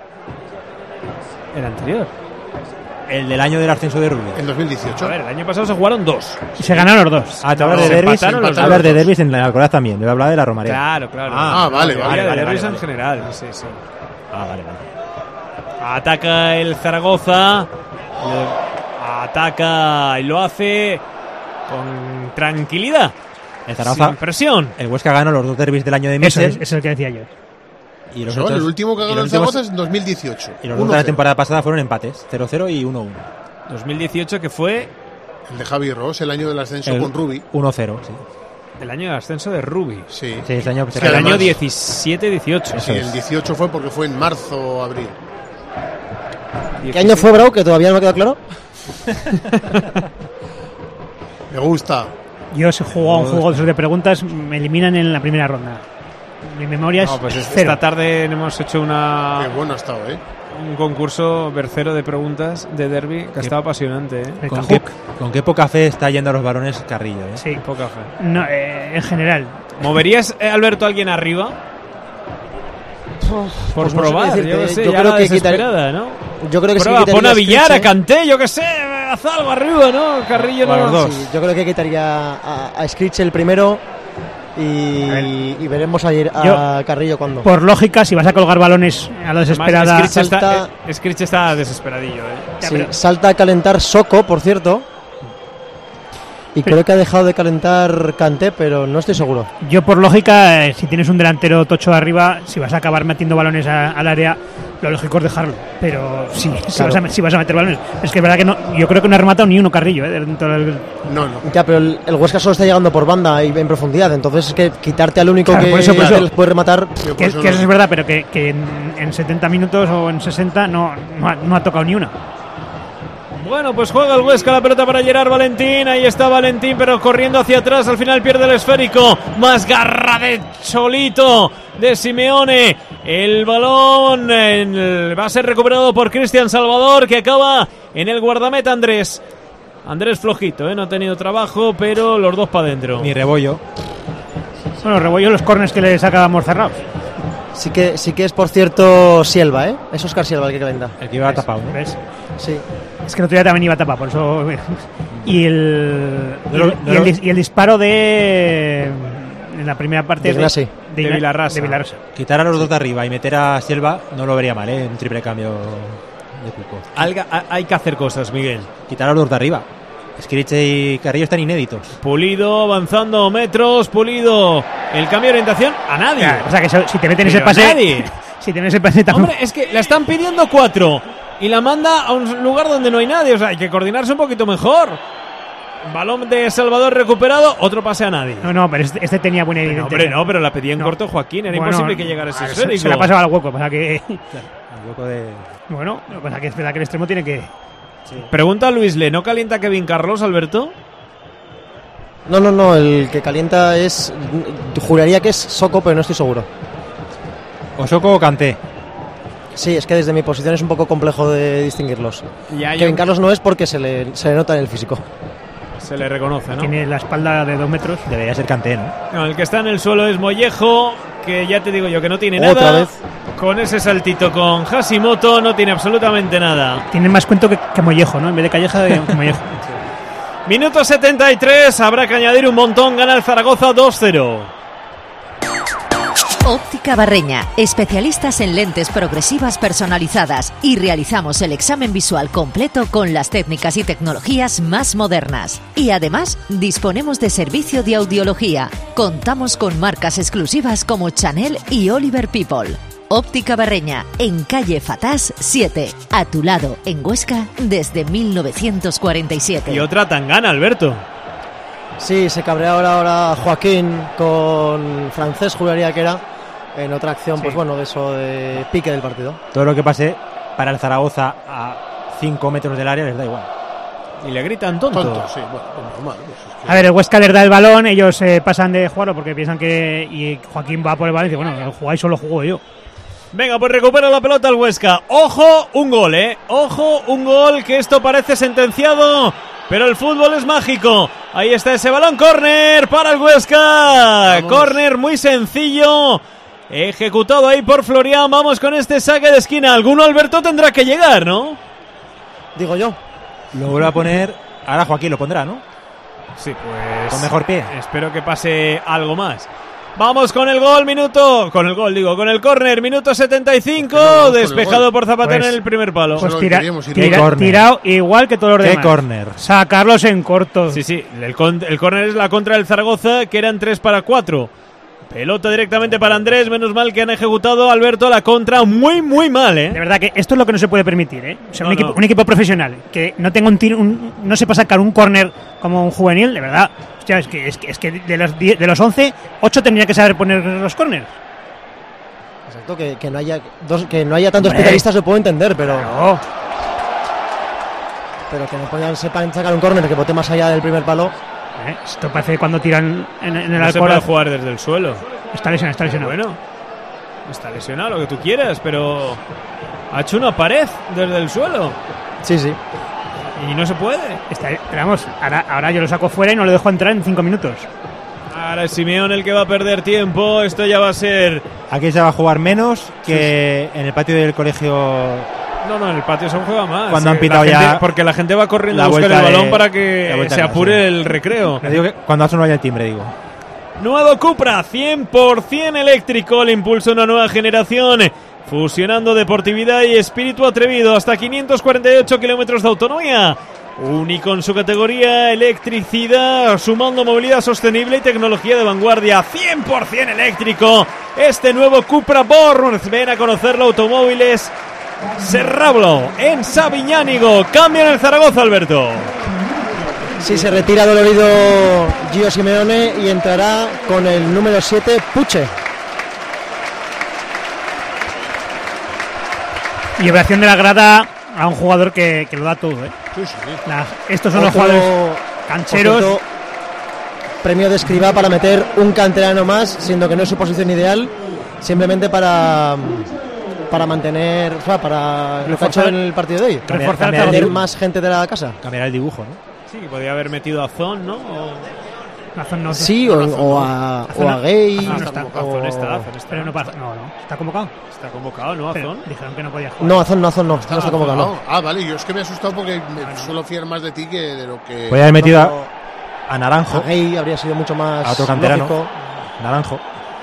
El anterior. El del año del ascenso de Rubí. En 2018. A ver, el año pasado se jugaron 2. Y se ganaron los 2. Ah, te hablas de derbis. A ver, de derbis en la Alcoraz también. Yo hablaba de la Romareda. Claro, claro. Vale. De derbis en general. Sí. Vale. Ataca el Zaragoza. Ataca y lo hace con tranquilidad. El Zaragoza. Sin presión. El Huesca ganó los 2 derbis del año de Eso Michel. es el que decía yo. Y los el último que ganó el Zaragoza es en 2018. Y los 2 de la temporada pasada fueron empates, 0-0 y 1-1. 2018 que fue el de Javi Ross, el año del ascenso con Rubí. 1-0, sí. El año del ascenso de Rubí. Sí. Ese año, el año 17-18. Sí, el 18 fue porque fue en marzo o abril. ¿Qué año fue, Brau? Que todavía no me queda claro. Me gusta. Yo si juego a un juego de preguntas, me eliminan en la primera ronda. Mi memoria es pues cero. Esta tarde hemos hecho Qué bueno ha estado, un concurso bercero de preguntas de derbi que estaba apasionante. ¿Con qué poca fe está yendo a los varones Carrillo? Sí. Poca fe. No, en general. ¿Moverías, Alberto, a alguien arriba? Por pues no probar, sé yo sé, yo ya creo la que desesperada, ¿no? Yo creo que prueba, sí. Pon a Villar, a Kanté, yo qué sé, haz algo arriba, ¿no? Carrillo no. Los dos. Sí, yo creo que quitaría a Scrich el primero y veremos ayer a Carrillo cuando. Por lógica, si vas a colgar balones a la desesperada. Scrich está desesperadillo, Sí, salta a calentar Soko, por cierto. Y creo que ha dejado de calentar Kanté, pero no estoy seguro. Yo, por lógica, si tienes un delantero tocho arriba, si vas a acabar metiendo balones al área, lo lógico es dejarlo. Pero sí, claro. si vas a meter balones. Es que es verdad que no, yo creo que no ha rematado ni uno Carrillo. No. Ya, pero el Huesca solo está llegando por banda y en profundidad. Entonces es que quitarte al único que les puede rematar. Que eso es verdad, pero que en 70 minutos o en 60 no ha tocado ni una. Bueno, pues juega el Huesca la pelota para Gerard Valentín. Ahí está Valentín, pero corriendo hacia atrás. Al final pierde el esférico. Más garra de Cholito de Simeone. El balón va a ser recuperado por Cristian Salvador, que acaba en el guardameta Andrés. Andrés flojito, no ha tenido trabajo, pero los dos para adentro. Ni Rebollo. Bueno, Rebollo los corners que le sacábamos cerrados. Sí que es, por cierto, Sielva, Es Óscar Sielva el que calenta. El que iba tapado, ¿no? ¿Ves? Sí. Es que el otro día también iba tapado, por eso. Y el disparo en la primera parte de Vilarrasa. Quitar a los dos de arriba y meter a Sielva no lo vería mal, un triple cambio de cupo. Hay que hacer cosas, Miguel. Quitar a los dos de arriba. Scrich y Carrillo están inéditos. Pulido avanzando metros. Pulido. El cambio de orientación a nadie. Claro, o sea que si te meten ese pase. Nadie. Si te meten ese pase también. Hombre, es que la están pidiendo 4 y la manda a un lugar donde no hay nadie. O sea, hay que coordinarse un poquito mejor. Balón de Salvador recuperado. Otro pase a nadie. No, pero este tenía buena evidencia. Hombre, no, pero la pedía en corto Joaquín. Era imposible que llegara ese esférico. Se la pasaba al hueco. Pasa que. Al hueco de. Bueno, lo que pasa que es verdad que el extremo tiene que. Sí. Pregunta a Luis Le, ¿no calienta Kevin Carlos, Alberto? No, el que calienta juraría que es Soko, pero no estoy seguro. ¿O Soko o Kanté? Sí, es que desde mi posición es un poco complejo de distinguirlos. Kevin Carlos no es porque se le nota en el físico. Se le reconoce, ¿no? Tiene la espalda de 2 metros. Debería ser Kanté, ¿no? No, el que está en el suelo es Mollejo, que ya te digo yo que no tiene otra nada. Vez. Con ese saltito con Hashimoto no tiene absolutamente nada. Tiene más cuento que Mollejo, ¿no? En vez de Calleja, que Mollejo. Minuto 73, habrá que añadir un montón. Gana el Zaragoza 2-0. Óptica Barreña, especialistas en lentes progresivas personalizadas, y realizamos el examen visual completo con las técnicas y tecnologías más modernas. Y además, disponemos de servicio de audiología. Contamos con marcas exclusivas como Chanel y Oliver People. Óptica Barreña, en calle Fatás 7, a tu lado, en Huesca, desde 1947. Y otra tangana, Alberto. Sí, se cabrea ahora Joaquín con Francés, juraría que era, en otra acción, pues bueno, de eso de pique del partido. Todo lo que pase para el Zaragoza a 5 metros del área les da igual. Y le gritan tonto. Sí, bueno, normal. A ver, el Huesca les da el balón, ellos pasan de jugarlo porque piensan que y Joaquín va por el balón y dice, bueno, jugáis solo juego yo. Venga, pues recupera la pelota el Huesca. Ojo, un gol, Ojo, un gol, que esto parece sentenciado pero el fútbol es mágico. Ahí está ese balón, córner para el Huesca. Córner muy sencillo, ejecutado ahí por Florian. Vamos con este saque de esquina. Alguno, Alberto, tendrá que llegar, ¿no? Digo yo. Lo vuelvo a poner. Ahora Joaquín lo pondrá, ¿no? Sí, pues con mejor pie. Espero que pase algo más. Vamos con el gol, con el córner, minuto 75, despejado por Zapatero en el primer palo. Pues tirado igual que todos los demás. ¿Qué córner? Sacarlos en corto. Sí, el córner es la contra del Zaragoza, que eran 3-4. Pelota directamente para Andrés, menos mal que han ejecutado, Alberto, la contra muy mal, ¿eh? De verdad que esto es lo que no se puede permitir, ¿eh? O sea, un equipo profesional que no tenga no sepa sacar un córner como un juvenil, de verdad. Hostia, es que de los 11, 8 tendría que saber poner los córners. Exacto, que no haya tantos especialistas lo puedo entender, pero... Claro. Pero que no sepan sacar un córner que bote más allá del primer palo... Esto parece cuando tiran en el no Alcoraz. se puede jugar desde el suelo. Está lesionado. Bueno, está lesionado, lo que tú quieras, pero ha hecho una pared desde el suelo. Sí. Y no se puede. Pero vamos, ahora yo lo saco fuera y no lo dejo entrar en 5 minutos. Ahora es Simeón el que va a perder tiempo. Esto ya va a ser... Aquí se va a jugar menos que en el patio del colegio... No, en el patio se juega más. Cuando han pitado ya... Porque la gente va corriendo a buscar el balón para que se apure el recreo. Le digo que cuando ha sonado ya el timbre, digo. Nuevo Cupra, 100% eléctrico. El impulso de una nueva generación, fusionando deportividad y espíritu atrevido. Hasta 548 kilómetros de autonomía. Único en su categoría, electricidad, sumando movilidad sostenible y tecnología de vanguardia. 100% eléctrico. Este nuevo Cupra Bournemouth. Ven a conocerlo, Automóviles Serrablo, en Sabiñánigo. Cambian el Zaragoza, Alberto. Sí, se retira dolorido Gio Simeone y entrará con el número 7, Puche. Y ovación de la grada a un jugador que lo da todo, ¿eh? Sí. Estos son los jugadores cancheros. Premio de Escribá para meter un canterano más, siendo que no es su posición ideal, simplemente para mantener, o sea, para lo que ha hecho en el partido de hoy. Reforzar tener más gente de la casa. Cambiar el dibujo, ¿no? Sí, podría haber metido a Zon, ¿no? Sí, o a Gay. Azón está. Pero no está convocado. Está convocado, ¿no? Azón. Dijeron que no podía jugar. No, Azón no está convocado. No. Ah, vale, yo es que me he asustado porque me suelo fiar más de ti que de lo que... Podría haber metido a Naranjo. A Gay habría sido mucho más a otro canterano. Lógico. Naranjo.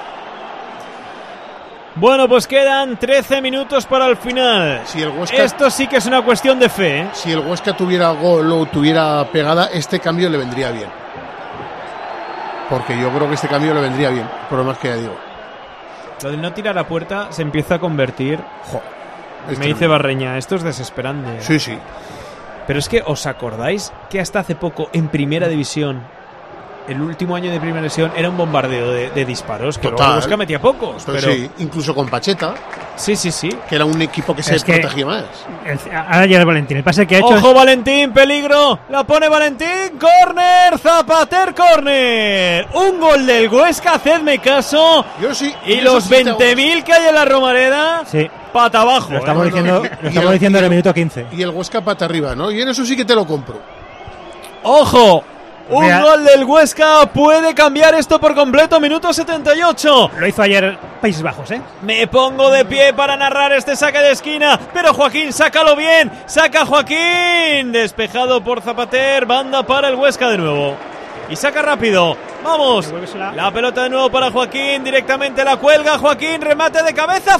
Bueno, pues quedan 13 minutos para el final. Si el Huesca, esto sí que es una cuestión de fe, ¿eh? Si el Huesca tuviera gol o tuviera pegada, este cambio le vendría bien. Porque yo creo que este cambio le vendría bien, por lo más que ya digo. Lo de no tirar a puerta se empieza a convertir... Me dice Barreña, esto es desesperante. Sí. Pero es que, ¿os acordáis que hasta hace poco en Primera División, el último año de Primera División, era un bombardeo de disparos? Que luego el Huesca metía pocos. Pero... Sí, incluso con Pacheta. Sí. Que era un equipo que se protegía más. Ahora llega Valentín. El pase que ha hecho. ¡Ojo, Valentín! ¡Peligro! ¡La pone Valentín! ¡Córner! ¡Zapater, córner! Un gol del Huesca, hacedme caso. Yo sí. Y los 20.000 que hay en la Romareda. Sí. Pata abajo. Lo estamos diciendo en el minuto 15. Y el Huesca pata arriba, ¿no? Y en eso sí que te lo compro. ¡Ojo! Un gol del Huesca puede cambiar esto por completo. Minuto 78. Lo hizo ayer Países Bajos, ¿eh? Me pongo de pie para narrar este saque de esquina. Pero Joaquín, sácalo bien. Saca Joaquín. Despejado por Zapater. Banda para el Huesca de nuevo. Y saca rápido. Vamos. La pelota de nuevo para Joaquín. Directamente la cuelga. Joaquín, remate de cabeza.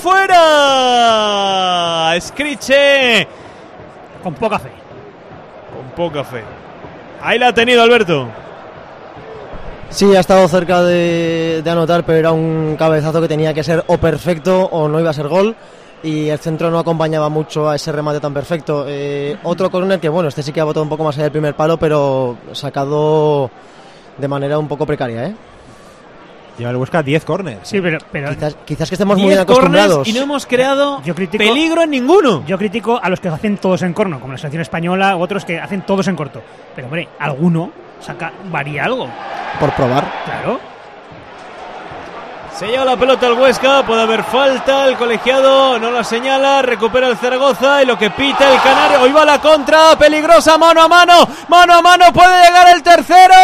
¡Fuera! Escriche. Con poca fe. Con poca fe. Ahí la ha tenido, Alberto. Sí, ha estado cerca de anotar, pero era un cabezazo que tenía que ser o perfecto o no iba a ser gol. Y el centro no acompañaba mucho a ese remate tan perfecto. Otro córner que, bueno, este sí que ha botado un poco más allá del primer palo, pero sacado de manera un poco precaria, ¿eh? Lleva el Huesca 10 córners. Sí, pero quizás que estemos muy bien acostumbrados. Y no hemos creado peligro en ninguno. Yo critico a los que hacen todos en corno, como la selección española u otros que hacen todos en corto. Pero, hombre, alguno varía algo. Por probar. Claro. Se lleva la pelota al Huesca, puede haber falta, el colegiado no la señala, recupera el Zaragoza y lo que pita el Canario, hoy va la contra, peligrosa, mano a mano, puede llegar el tercero,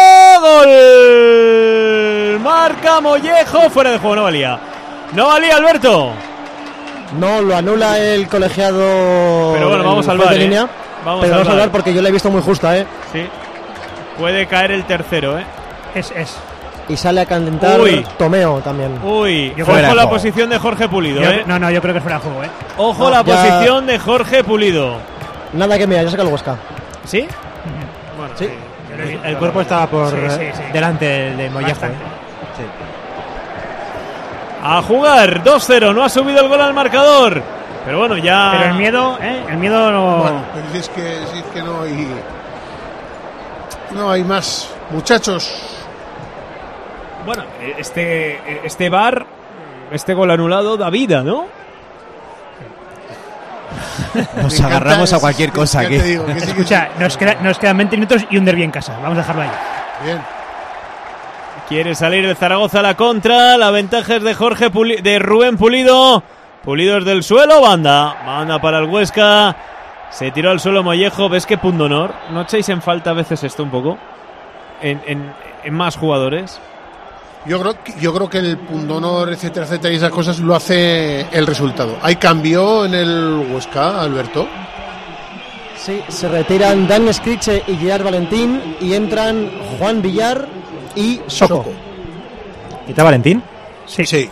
gol, marca Mollejo, fuera de juego, no valía, Alberto. No, lo anula el colegiado. Pero bueno, vamos al VAR, línea, vamos a salvar porque yo la he visto muy justa, Sí, puede caer el tercero, Es. Y sale a calentar Tomeo también. Ojo la posición de Jorge Pulido, No, yo creo que es fuera de juego, Ojo la posición de Jorge Pulido. Nada que mirar, ya saca el Huesca. ¿Sí? Bueno, sí. El cuerpo estaba por delante de Mollejo. A jugar, 2-0, no ha subido el gol al marcador. Pero bueno, ya... Pero el miedo no... Bueno, pero si es que no hay más, muchachos. Bueno, este VAR, este gol anulado da vida, ¿no? Nos agarramos a cualquier cosa aquí. Escucha, nos quedan 20 minutos y un derbi en casa. Vamos a dejarlo ahí. Bien. Quiere salir el Zaragoza a la contra. La ventaja es de Rubén Pulido. Pulido es del suelo. Banda para el Huesca. Se tiró al suelo Mollejo. ¿Ves qué pundonor? ¿No echáis en falta a veces esto un poco? En más jugadores. Yo creo que el pundonor, etcétera, y esas cosas lo hace el resultado. ¿Hay cambio en el Huesca, Alberto? Sí, se retiran Dan Scriche y Gerard Valentín y entran Juan Villar y Soco. ¿Quita Valentín? Sí.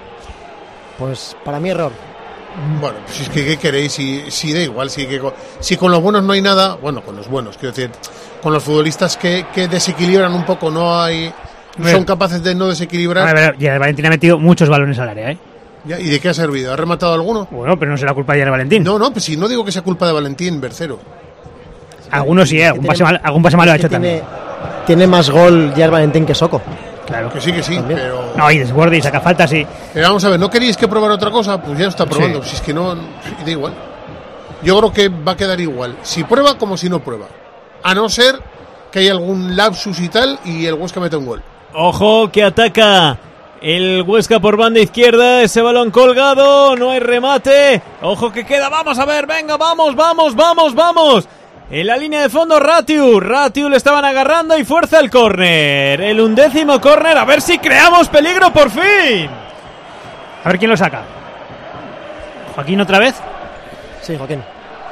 Pues para mí error. Bueno, pues es que ¿qué queréis? Si da igual, si con los buenos no hay nada, bueno, con los buenos, quiero decir, con los futbolistas que desequilibran un poco, son capaces de no desequilibrar. A ver, Gerard Valentín ha metido muchos balones al área, ¿Y de qué ha servido? ¿Ha rematado alguno? Bueno, pero no será culpa de Gerard Valentín. No, pues si no digo que sea culpa de Valentín, Bercero. Algunos sí, algún pase malo ha hecho también. Tiene más gol Gerard Valentín que Soco. Claro. Que sí, también. pero... No, y desborde y saca falta, sí. Pero vamos a ver, ¿no queríais que probar otra cosa? Pues ya lo está probando, si es que no, da igual. Yo creo que va a quedar igual. Si prueba como si no prueba. A no ser que haya algún lapsus y tal y el Huesca mete un gol. Ojo que ataca el Huesca por banda izquierda, ese balón colgado, no hay remate, ojo que queda, vamos a ver, venga, vamos. En la línea de fondo Ratiu le estaban agarrando y fuerza el córner, el 11º córner, a ver si creamos peligro por fin. A ver quién lo saca. ¿Joaquín otra vez? Sí, Joaquín.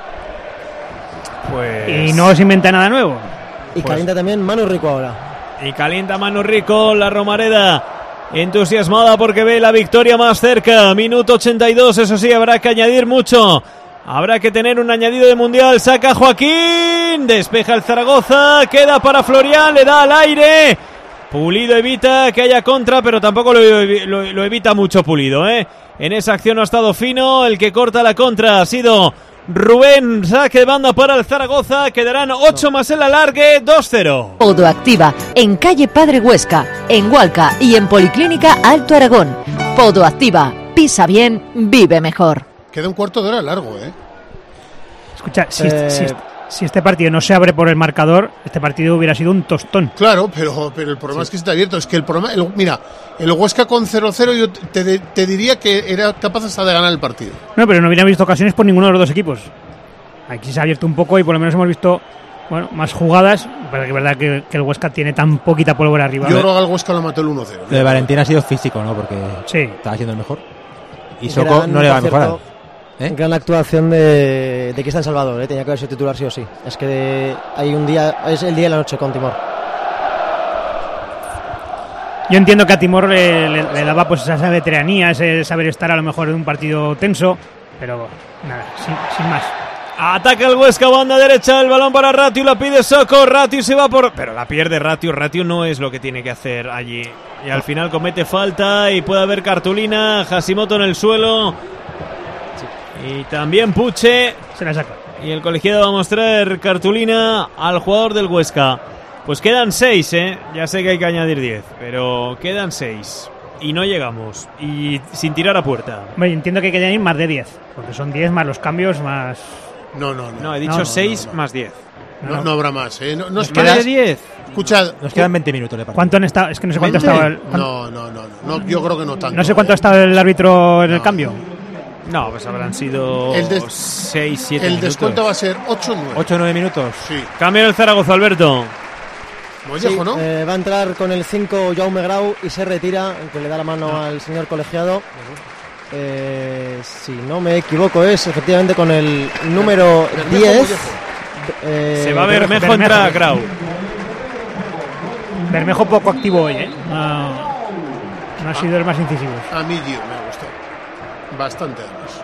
Pues... Y no se inventa nada nuevo. Y calienta también Manu Rico ahora. Y calienta Manu Rico, la Romareda entusiasmada porque ve la victoria más cerca. Minuto 82, eso sí, habrá que añadir mucho. Habrá que tener un añadido de mundial. Saca Joaquín, despeja el Zaragoza, queda para Florian, le da al aire. Pulido evita que haya contra, pero tampoco lo evita mucho Pulido, En esa acción no ha estado fino, el que corta la contra ha sido Rubén, saque de banda para el Zaragoza, quedarán 8 más el alargue, 2-0. Podoactiva, en calle Padre Huesca, en Hualca y en Policlínica Alto Aragón. Podoactiva, pisa bien, vive mejor. Queda un cuarto de hora largo, Escucha, si este partido no se abre por el marcador, este partido hubiera sido un tostón. Claro, pero el problema es que está abierto. Es que el problema, mira, el Huesca con 0-0 yo te diría que era capaz hasta de ganar el partido. No, pero no hubiera visto ocasiones por ninguno de los dos equipos. Aquí se ha abierto un poco y por lo menos hemos visto más jugadas. Pero que es verdad que el Huesca tiene tan poquita pólvora arriba. Yo creo que al Huesca lo mató el 1-0. Lo de Valentín ha sido físico, ¿no? Porque estaba siendo el mejor. Y Soco no le va a mejorar. Gran actuación de Cristian Salvador, tenía que haber sido titular sí o sí. Es que hay un día, es el día y la noche con Timor. Yo entiendo que a Timor le daba pues esa veteranía, ese saber estar a lo mejor en un partido tenso, pero nada, sin más. Ataca el Huesca, banda derecha, el balón para Ratiu, la pide Soco, Ratiu se va por... Pero la pierde Ratiu no es lo que tiene que hacer allí. Y al final comete falta y puede haber cartulina, Hashimoto en el suelo... Y también Puche se la saca. Y el colegiado va a mostrar cartulina al jugador del Huesca. Pues quedan 6, ya sé que hay que añadir 10, pero quedan 6 y no llegamos, y sin tirar a puerta. Bueno, entiendo que hay que añadir más de 10, porque son 10 más los cambios más... No, he dicho 6 más 10. No habrá más, ¿Más de 10? Escuchad. Nos quedan 20 minutos de partido. ¿Cuánto han estado? Es que no sé cuánto ha estado. No, yo creo que no tanto. No sé cuánto ha estado el árbitro en el cambio. No, pues habrán sido 6, 7 El minutos. descuento va a ser 8 o 9. 8 o 9 minutos. Sí. Cambio el Zaragoza, Alberto. Mollejo, ¿no? Va a entrar con el 5 Jaume Grau y se retira, que le da la mano al señor colegiado. Si no me equivoco, es efectivamente con el número 10. Se va a Bermejo, entra Grau. Bermejo poco activo hoy, ¿eh? No ha sido el más incisivo. A mí, me ha gustado. Bastante, además.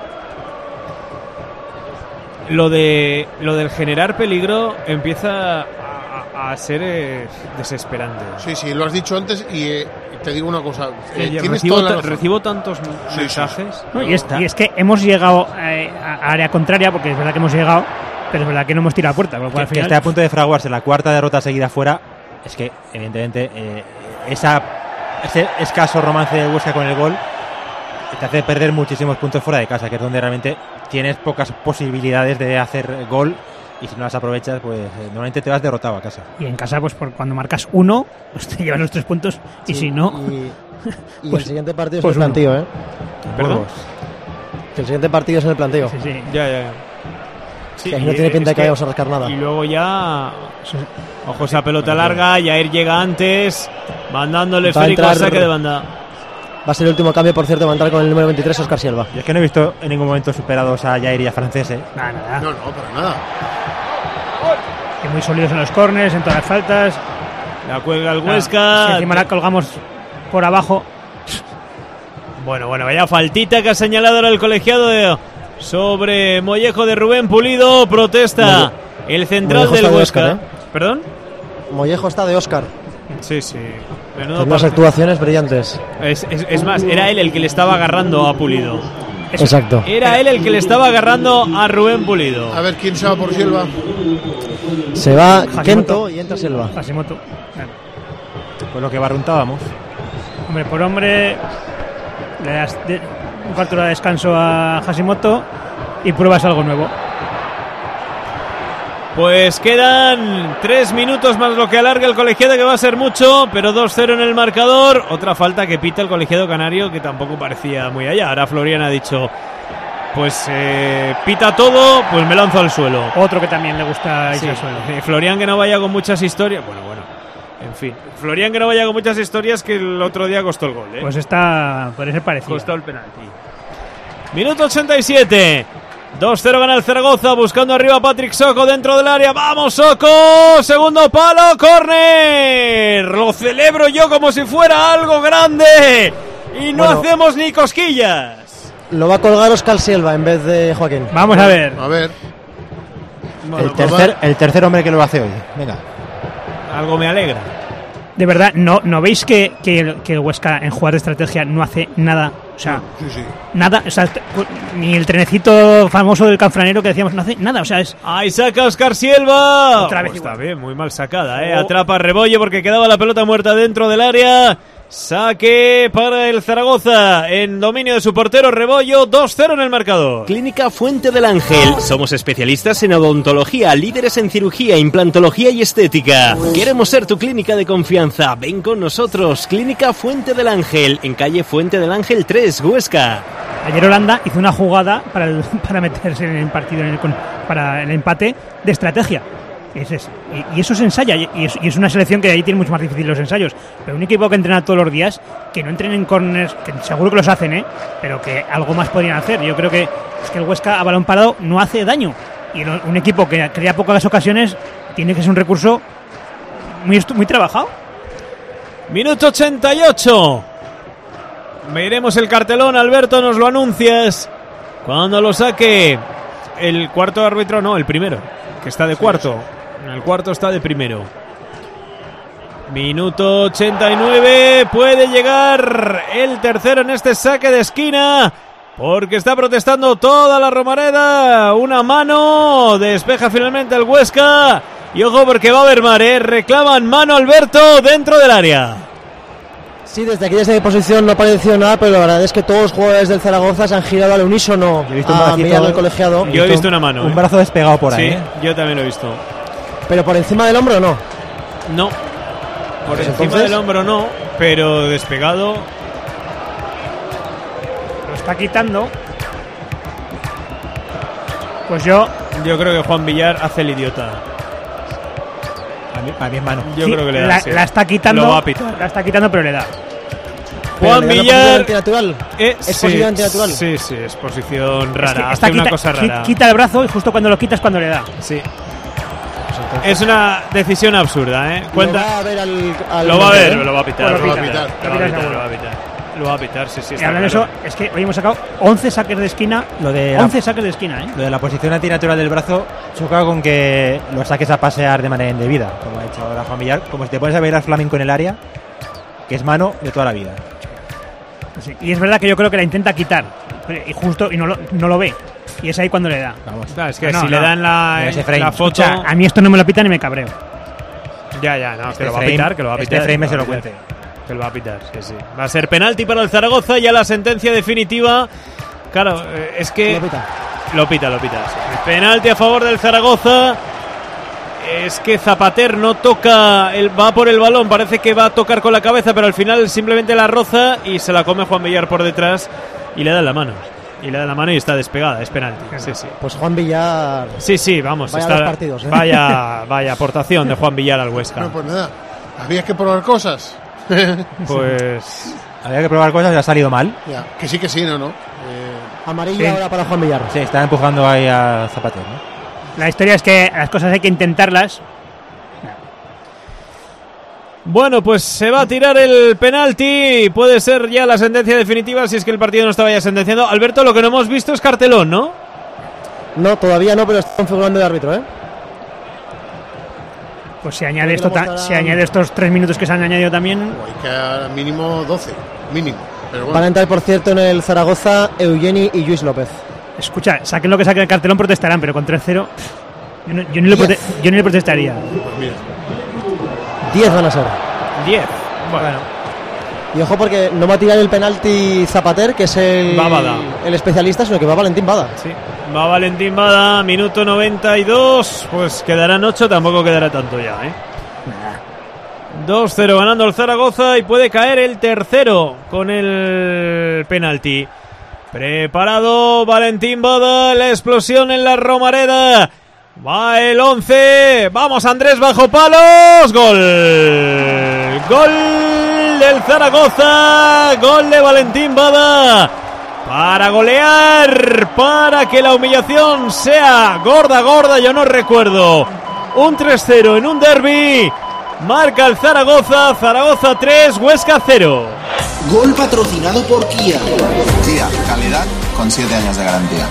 Lo del generar peligro empieza a ser desesperante. Sí, lo has dicho antes y te digo una cosa. Recibo tantos mensajes. No, y es que hemos llegado a área contraria, porque es verdad que hemos llegado, pero es verdad que no hemos tirado a puerta. Al final... que está a punto de fraguarse la cuarta derrota seguida fuera. Es que, evidentemente, ese escaso romance de Huesca con el gol te hace perder muchísimos puntos fuera de casa, que es donde realmente tienes pocas posibilidades de hacer gol, y si no las aprovechas, pues normalmente te vas derrotado a casa. Y en casa, pues cuando marcas 1, pues te llevan los 3 puntos, y si no... Y pues, el siguiente partido pues es el planteo, ¿eh? ¿Perdón? Que el siguiente partido es en el planteo. Sí. Ya. Sí, que ahí no tiene pinta de que vayamos a rascar nada. Y luego ya... Ojo, esa pelota larga, Jair llega antes, mandándole esférico a saque de banda. Va a ser el último cambio, por cierto, va a entrar con el número 23, Óscar Silva. Y es que no he visto en ningún momento superados a Jair y a Francés, ¿eh? Nada. No, para nada. Que muy sólidos en los córners, en todas las faltas. La cuelga el Huesca. Si encima la colgamos por abajo. Bueno, vaya faltita que ha señalado ahora el colegiado sobre Mollejo de Rubén Pulido. Protesta el central del Huesca. Oscar, ¿eh? ¿Perdón? Mollejo está de Óscar. Sí. Unas actuaciones brillantes. Es más, era él el que le estaba agarrando a Pulido. Exacto. Era él el que le estaba agarrando a Rubén Pulido. A ver, ¿quién se va por Silva? Se va Kento y entra Silva. Hashimoto. Pues lo que barruntábamos. Hombre por hombre, le das un cuarto de descanso a Hashimoto y pruebas algo nuevo. Pues quedan 3 minutos más lo que alarga el colegiado, que va a ser mucho, pero 2-0 en el marcador. Otra falta que pita el colegiado canario, que tampoco parecía muy allá. Ahora Florian ha dicho, pues pita todo, pues me lanzo al suelo. Otro que también le gusta irse al suelo. Florian, que no vaya con muchas historias. Bueno, en fin. Florian, que no vaya con muchas historias, que el otro día costó el gol, ¿eh? Pues esta parece parecido. Costó el penalti. Minuto 87. 2-0 gana el Zaragoza, buscando arriba a Patrick Soko dentro del área. ¡Vamos, Soko! Segundo palo, córner. Lo celebro yo como si fuera algo grande. Y no hacemos ni cosquillas. Lo va a colgar Óscar Silva en vez de Joaquín. Vamos a ver. Bueno, el tercer hombre que lo hace hoy. Venga. Algo me alegra. De verdad, ¿no veis que el Huesca en jugar de estrategia no hace nada? O sea, nada, o sea, ni el trenecito famoso del Canfranero que decíamos, no hace nada, o sea, es... ¡Ahí saca Óscar Silva! Otra vez está bien, muy mal sacada, Atrapa a Rebollo porque quedaba la pelota muerta dentro del área. Saque para el Zaragoza en dominio de su portero Rebollo. 2-0 en el marcador. Clínica Fuente del Ángel. Somos especialistas en odontología, líderes en cirugía, implantología y estética. Queremos ser tu clínica de confianza. Ven con nosotros. Clínica Fuente del Ángel, en calle Fuente del Ángel 3, Huesca. Ayer Holanda hizo una jugada para meterse en el partido, para el empate de estrategia. Y eso se ensaya, y es una selección que ahí tiene mucho más difícil los ensayos. Pero un equipo que entrena todos los días, que no entrenen en corners, que seguro que los hacen, pero que algo más podrían hacer. Yo creo que es que el Huesca a balón parado no hace daño. Y un equipo que crea pocas ocasiones tiene que ser un recurso muy trabajado. Minuto 88. Veremos el cartelón, Alberto, nos lo anuncias. Cuando lo saque el cuarto árbitro, no, el primero, que está de cuarto. El cuarto está de primero. Minuto 89. Puede llegar el tercero en este saque de esquina, porque está protestando toda la Romareda. Una mano. Despeja finalmente el Huesca. Y ojo porque va a haber mar, reclaman mano, Alberto, dentro del área. Sí, desde aquí, desde mi posición, no pareció nada, pero la verdad es que todos los jugadores del Zaragoza se han girado al unísono a mirar al colegiado. Yo he visto una mano. Un brazo despegado por ahí. Sí, yo también lo he visto. Pero por encima del hombro no. No. Por Pues encima entonces- del hombro no, pero despegado. Lo está quitando. Pues yo creo que Juan Villar hace el idiota. A mí es mano. Yo sí, creo que le da. la, sí. la está quitando. Lo va a pitar. La está quitando, pero le da. Juan Pero le da una Villar. posición antinatural. ¿Es Sí, posición antinatural? Sí, es posición Es rara. que Hace una cosa rara. Quita el brazo y justo cuando lo quitas cuando le da. Sí. Es una decisión absurda, ¿eh? Cuenta. Lo va a ver al Lo va a ver, ¿eh? lo va a pitar. Pues Lo lo va a pita, pitar. lo Lo va a pita pitar. seguro. Lo va a pitar. Lo va a pitar, sí. Y está hablando de claro. eso, es que hoy hemos sacado 11 saques de esquina. Lo de 11 saques de esquina, ¿eh? Lo de la posición antinatural del brazo choca con que lo saques a pasear de manera indebida, como ha hecho ahora Juan Villar, como si te pones a bailar flamenco en el área, que es mano de toda la vida. Sí, y es verdad que yo creo que la intenta quitar. Y justo y no lo ve. Y es ahí cuando le da. Vamos. Claro, es que No, si no. le dan Mira ese frame. la foto. O sea, a mí esto no me lo pitan y me cabreo. Ya, no, que lo va a pitar, que lo va a pitar. Este frame que se lo lo va a pitar. cuente. Que lo va a pitar, sí. Va a ser penalti para el Zaragoza, ya la sentencia definitiva. Claro, es que. Lo pita. Lo pita. Sí. Penalti a favor del Zaragoza. Es que Zapater no toca, va por el balón, parece que va a tocar con la cabeza, pero al final simplemente la roza y se la come Juan Villar por detrás y le da la mano. Y está despegada, es penalti. Sí. Pues Juan Villar. Sí, vamos. Vaya está, dos partidos, ¿eh? Vaya aportación de Juan Villar al Huesca. No, pues nada, había que probar cosas. Pues Había que probar cosas y ha salido mal. Ya, que sí, no. Amarillo Sí. ahora para Juan Villar. Sí, está empujando ahí a Zapater, ¿no? La historia es que las cosas hay que intentarlas. bueno, pues se va a tirar el penalti. Puede ser ya la sentencia definitiva si es que el partido no estaba ya sentenciando. Alberto, lo que no hemos visto es cartelón, ¿no? No, todavía no, pero está configurando de árbitro, ¿eh? Pues se añade, Creo que esto, lo mostrarán- se añade estos 3 minutos que se han añadido también. Hay que al mínimo 12, mínimo. Pero Van a bueno, entrar, por cierto, en el Zaragoza Eugeni y Luis López. Escucha, saquen lo que saquen el cartelón, protestarán, pero con 3-0 yo ni le protestaría. pues mira. 10 van a ser. 10. Bueno, Y ojo porque no va a tirar el penalti Zapater, que es Va Bada. el especialista, sino que va Valentín Bada. sí. Va Valentín Bada, minuto 92. Pues quedarán 8, tampoco quedará tanto ya, ¿eh? 2-0 ganando el Zaragoza y puede caer el tercero con el penalti. Preparado Valentín Bada, la explosión en la Romareda. Va el 11. Vamos Andrés bajo palos. Gol. Gol del Zaragoza. Gol de Valentín Bada. Para golear. Para que la humillación sea gorda. Yo no recuerdo. Un 3-0 en un derbi. Marca el Zaragoza. Zaragoza 3, Huesca 0. Gol patrocinado por Kia. Kia, calidad con 7 años de garantía.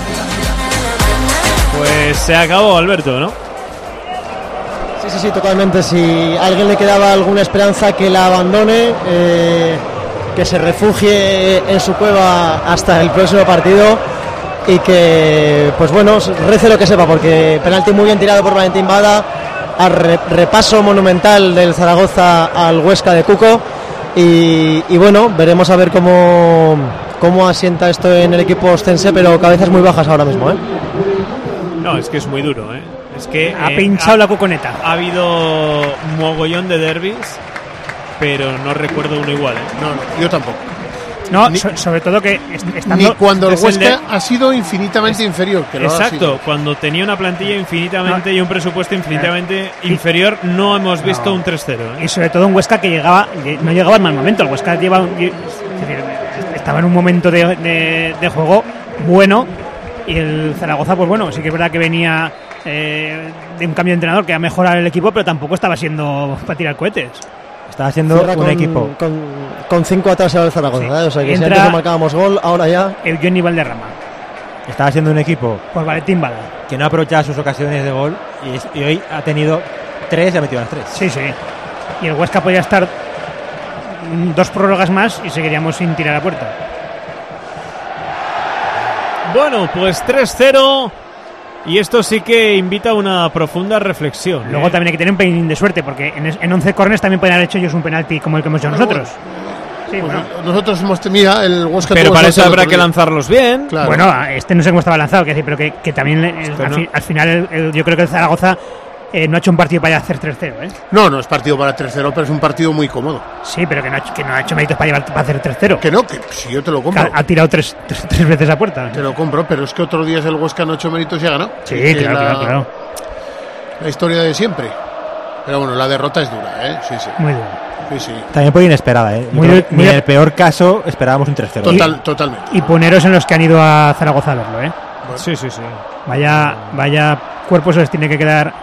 Pues se acabó, Alberto, ¿no? Sí, totalmente. Si a alguien le quedaba alguna esperanza, que la abandone, que se refugie en su cueva hasta el próximo partido y que, pues bueno, rece lo que sepa, porque penalti muy bien tirado por Valentín Bada, al repaso monumental del Zaragoza al Huesca de Cuco y bueno, veremos a ver cómo asienta esto en el equipo ostense, pero cabezas muy bajas ahora mismo, ¿eh? No, es que es muy duro, ¿eh? Es que Ha pinchado la cuconeta. Ha habido un mogollón de derbis, pero no recuerdo uno igual, ¿eh? No, yo tampoco. No, Ni- sobre todo que estando... Ni cuando el es el Huesca de- ha sido infinitamente inferior. Que lo ha Exacto, sido. cuando tenía una plantilla infinitamente y un presupuesto infinitamente inferior, no hemos visto un 3-0, ¿eh? Y sobre todo un Huesca que no llegaba en mal momento. El Huesca estaba en un momento de juego bueno. Y el Zaragoza, pues bueno, sí que es verdad que venía de un cambio de entrenador que ha mejorado el equipo, pero tampoco estaba siendo para tirar cohetes. Estaba siendo Cierra un equipo. con 5 atrás ahora el Zaragoza, Sí. ¿eh? O sea que si Entra- antes no marcábamos gol, ahora ya. Eugeni Valderrama. Estaba siendo un equipo Por Valentín Bada. que no aprovechaba sus ocasiones de gol y hoy ha tenido 3 y ha metido las 3. Sí. Y el Huesca podía estar 2 prórrogas más y seguiríamos sin tirar a puerta. Bueno, pues 3-0 y esto sí que invita a una profunda reflexión. Luego también hay que tener un pelín de suerte, porque en 11 corners también pueden haber hecho ellos un penalti como el que hemos hecho nosotros. Sí, Pues bueno. nosotros hemos tenido el Huesca. Pero tuvo para suerte eso el habrá otro que día. lanzarlos bien. Claro. Bueno, este no sé cómo estaba lanzado, pero que también no. al final yo creo que el Zaragoza no ha hecho un partido para hacer 3-0, ¿eh? No es partido para 3-0, pero es un partido muy cómodo. Sí, pero que no ha hecho méritos para hacer 3-0. Que si yo te lo compro. Ha tirado tres veces a puerta. Te lo compro, pero es que otros días el Huesca no ha hecho méritos y ha ganado. Sí, claro. La historia de siempre. Pero bueno, la derrota es dura, ¿eh? Sí. Muy dura. Sí. También por inesperada, ¿eh? En el peor caso esperábamos un 3-0. Totalmente. Y poneros en los que han ido a Zaragoza a verlo, ¿eh? Bueno. Sí. Vaya cuerpo se les tiene que quedar.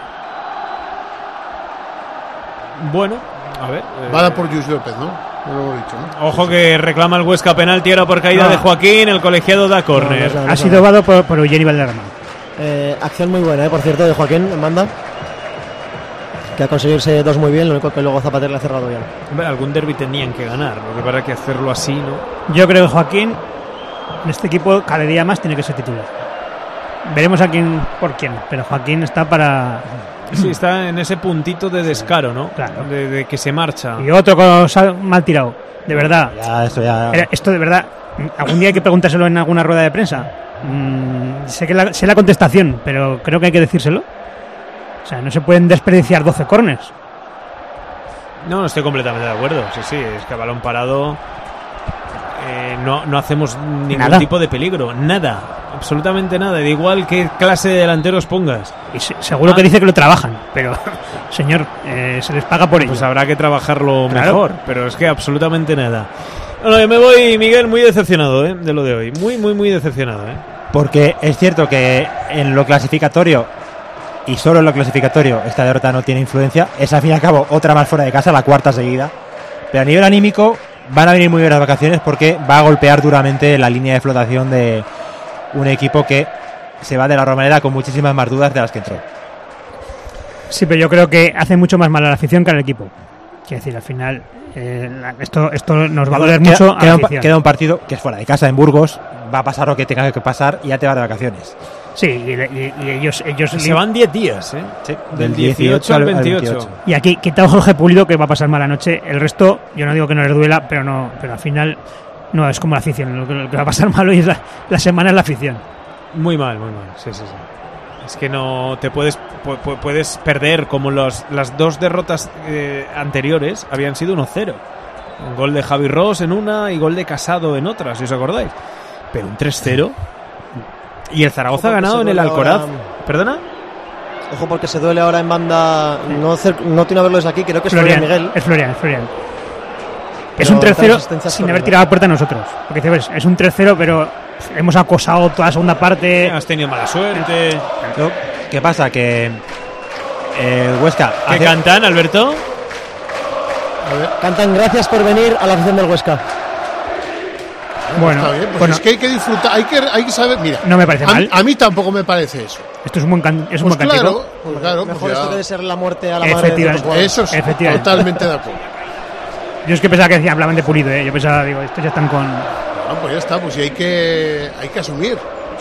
Bueno, a ver. Va a dar por Lluís López, ¿no? No lo hemos dicho, ¿no? Ojo que reclama el Huesca penalti ahora por caída de Joaquín, el colegiado da córner. Ha sido dado por Eugeni Valderrama. Acción muy buena, por cierto, de Joaquín en banda. Que ha conseguido irse 2 muy bien, lo único que luego Zapater le ha cerrado bien. Hombre, algún derbi tenían que ganar, lo que para que hacerlo así, ¿no? Yo creo que Joaquín, en este equipo, cada día más tiene que ser titular. Veremos a quién por quién, pero Joaquín está para... Sí, está en ese puntito de descaro, ¿no? Claro. De que se marcha. Y otro mal tirado, de verdad. Esto de verdad, algún día hay que preguntárselo en alguna rueda de prensa. Sé la contestación, pero creo que hay que decírselo. O sea, no se pueden desperdiciar 12 córners. No, estoy completamente de acuerdo. Sí, es que a balón parado no hacemos ningún tipo de peligro. Nada, absolutamente nada. Da igual qué clase de delanteros pongas. Y seguro que dice que lo trabajan, pero, señor, se les paga por ello. Pues habrá que trabajarlo mejor, pero es que absolutamente nada. Bueno, yo me voy, Miguel, muy decepcionado de lo de hoy. Muy decepcionado. Porque es cierto que en lo clasificatorio, y solo en lo clasificatorio, esta derrota no tiene influencia. Es al fin y al cabo otra más fuera de casa, la cuarta seguida. Pero a nivel anímico van a venir muy bien las vacaciones porque va a golpear duramente la línea de flotación de un equipo que se va de la Romareda con muchísimas más dudas de las que entró. Sí, pero yo creo que hace mucho más mal a la afición que al equipo. Quiero decir, al final esto nos va a doler mucho a la afición. Queda un partido que es fuera de casa, en Burgos. Va a pasar lo que tenga que pasar y ya te vas de vacaciones. Sí, y ellos se van 10 días, ¿eh? Sí, del 18 al 28. Y aquí quita Jorge Pulido, que va a pasar mala noche. El resto, yo no digo que no les duela, pero al final no es como la afición. Lo que va a pasar malo es la semana es la afición. Muy mal. Sí. Es que no te puedes perder como las 2 derrotas anteriores habían sido 1-0. Un gol de Javi Ross en una y gol de Casado en otra, si os acordáis. Pero un 3-0. Y el Zaragoza ha ganado en el Alcoraz. ¿Perdona? Ojo, porque se duele ahora en banda. No tiene que verlo desde aquí, creo que es Florian Miguel. Es Florian. Es un 3-0 sin haber tirado a puerta nosotros. Porque es un 3-0, pero hemos acosado toda la segunda parte. Has tenido mala suerte. ¿Qué pasa? Que Huesca... ¿Qué cantan, Alberto? A ver. Cantan gracias por venir a la afición del Huesca. Bueno, está bien, pues es que hay que disfrutar, hay que saber, mira. No me parece mal. A mí tampoco me parece eso. Esto es un buen cántico. Claro, mejor esto que de ser la muerte a la madre de los jugadores. Eso sí, totalmente de acuerdo. Yo es que pensaba que hablaban de Pulido, Yo pensaba, estos ya están con... No, pues ya está, pues hay que asumir.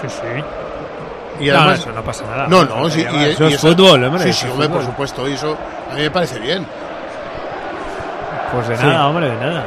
Sí. Y además, eso no pasa nada. No, sí, eso es fútbol, hombre. Sí, hombre, por supuesto, y eso a mí me parece bien. Pues de nada, hombre, de nada.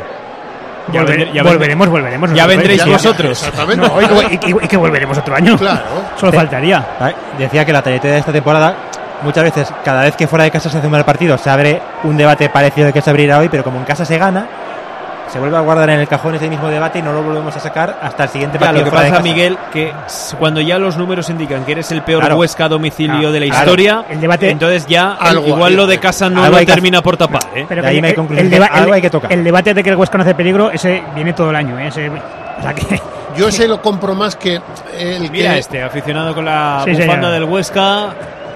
Volveremos. Ya vendréis vosotros. Exactamente. Y que volveremos otro año. Claro. Solo faltaría. Decía que la trayectoria de esta temporada, muchas veces, cada vez que fuera de casa se hace un mal partido, se abre un debate parecido de que se abrirá hoy, pero como en casa se gana, se vuelve a guardar en el cajón ese mismo debate y no lo volvemos a sacar hasta el siguiente partido. Lo que pasa, Miguel, que cuando ya los números indican que eres el peor Huesca a domicilio de la historia, el debate, entonces ya igual lo de casa no lo termina por tapar. Pero de ahí me hay conclusión. Algo hay que tocar. El debate de que el Huesca no hace peligro, ese viene todo el año. O sea que... Yo ese lo compro más que el Mira aficionado con la bufanda del Huesca.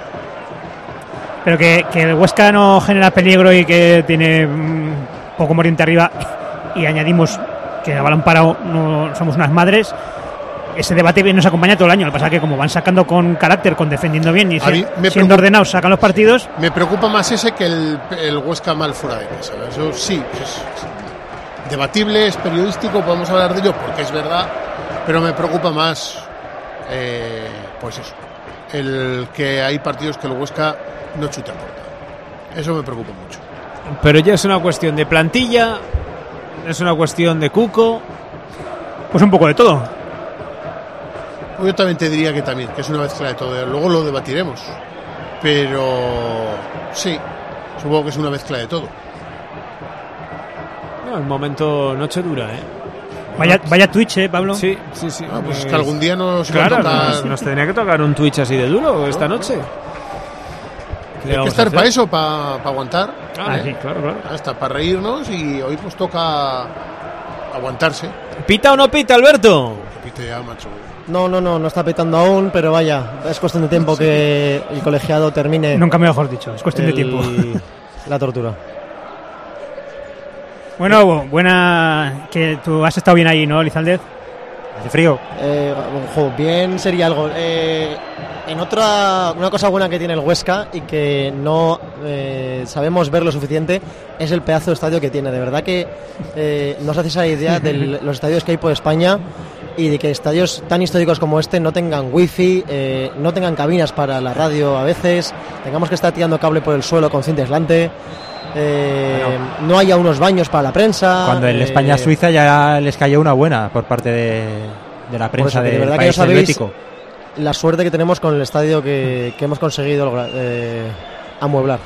Pero que el Huesca no genera peligro y que tiene poco moriente arriba, y añadimos que a balón parado no somos unas madres, ese debate nos acompaña todo el año. Lo que pasa es que como van sacando con carácter, con defendiendo bien y siendo ordenados, sacan los partidos. Me preocupa más ese que el Huesca mal fuera de casa. Eso sí, es debatible, es periodístico, podemos hablar de ello porque es verdad, pero me preocupa más pues eso, el que hay partidos que el Huesca no chuta a puerta. Eso me preocupa mucho. Pero ya es una cuestión de plantilla, es una cuestión de Cuco. Pues un poco de todo. Yo también te diría que es una mezcla de todo. Luego lo debatiremos. Pero Sí, supongo que es una mezcla de todo. No, el momento noche dura, Vaya Twitch, Pablo. Sí. Pues que algún día nos claro, va a tocar... nos tendría que tocar un Twitch así de duro esta noche. Hay que estar para eso, para aguantar. Sí, claro. Hasta para reírnos y hoy pues toca aguantarse. ¿Pita o no pita, Alberto? Pite ya, macho. No está pitando aún, pero vaya, es cuestión de tiempo que el colegiado termine. Nunca mejor dicho, es cuestión de tiempo. La tortura. Bueno, buena. Que tú has estado bien ahí, ¿no, Lizaldez? Hace frío. Bien sería algo. Una cosa buena que tiene el Huesca y que no sabemos ver lo suficiente es el pedazo de estadio que tiene. De verdad que nos hace esa idea de los estadios que hay por España y de que estadios tan históricos como este no tengan wifi, no tengan cabinas para la radio a veces, tengamos que estar tirando cable por el suelo con cinta aislante. No haya unos baños para la prensa. Cuando en España-Suiza ya les cayó una buena por parte de la prensa de del verdad país que no sabéis helvético. La suerte que tenemos con el estadio que hemos conseguido amueblar.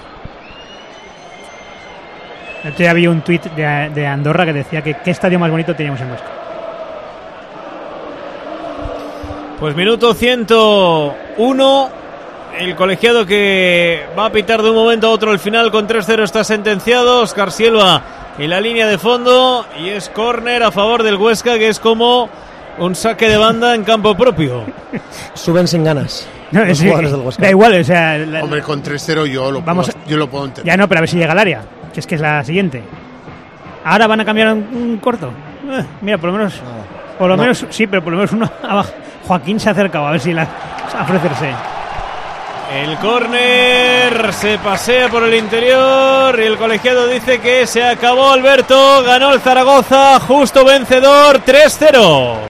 Yo había un tuit de Andorra que decía que qué estadio más bonito teníamos en Huesca. Pues minuto 101. El colegiado que va a pitar de un momento a otro el final con 3-0 está sentenciado. Óscar Silva en la línea de fondo y es córner a favor del Huesca, que es como un saque de banda en campo propio. Suben sin ganas. No, los jugadores del Huesca. Da igual, o sea... Hombre, con 3-0 yo lo puedo entender. Ya no, pero a ver si llega al área, que es la siguiente. Ahora van a cambiar un corto. Mira, por lo menos, sí, pero por lo menos uno abajo. Joaquín se ha acercado a ver si a ofrecerse. El córner se pasea por el interior y el colegiado dice que se acabó, Alberto. Ganó el Zaragoza, justo vencedor, 3-0.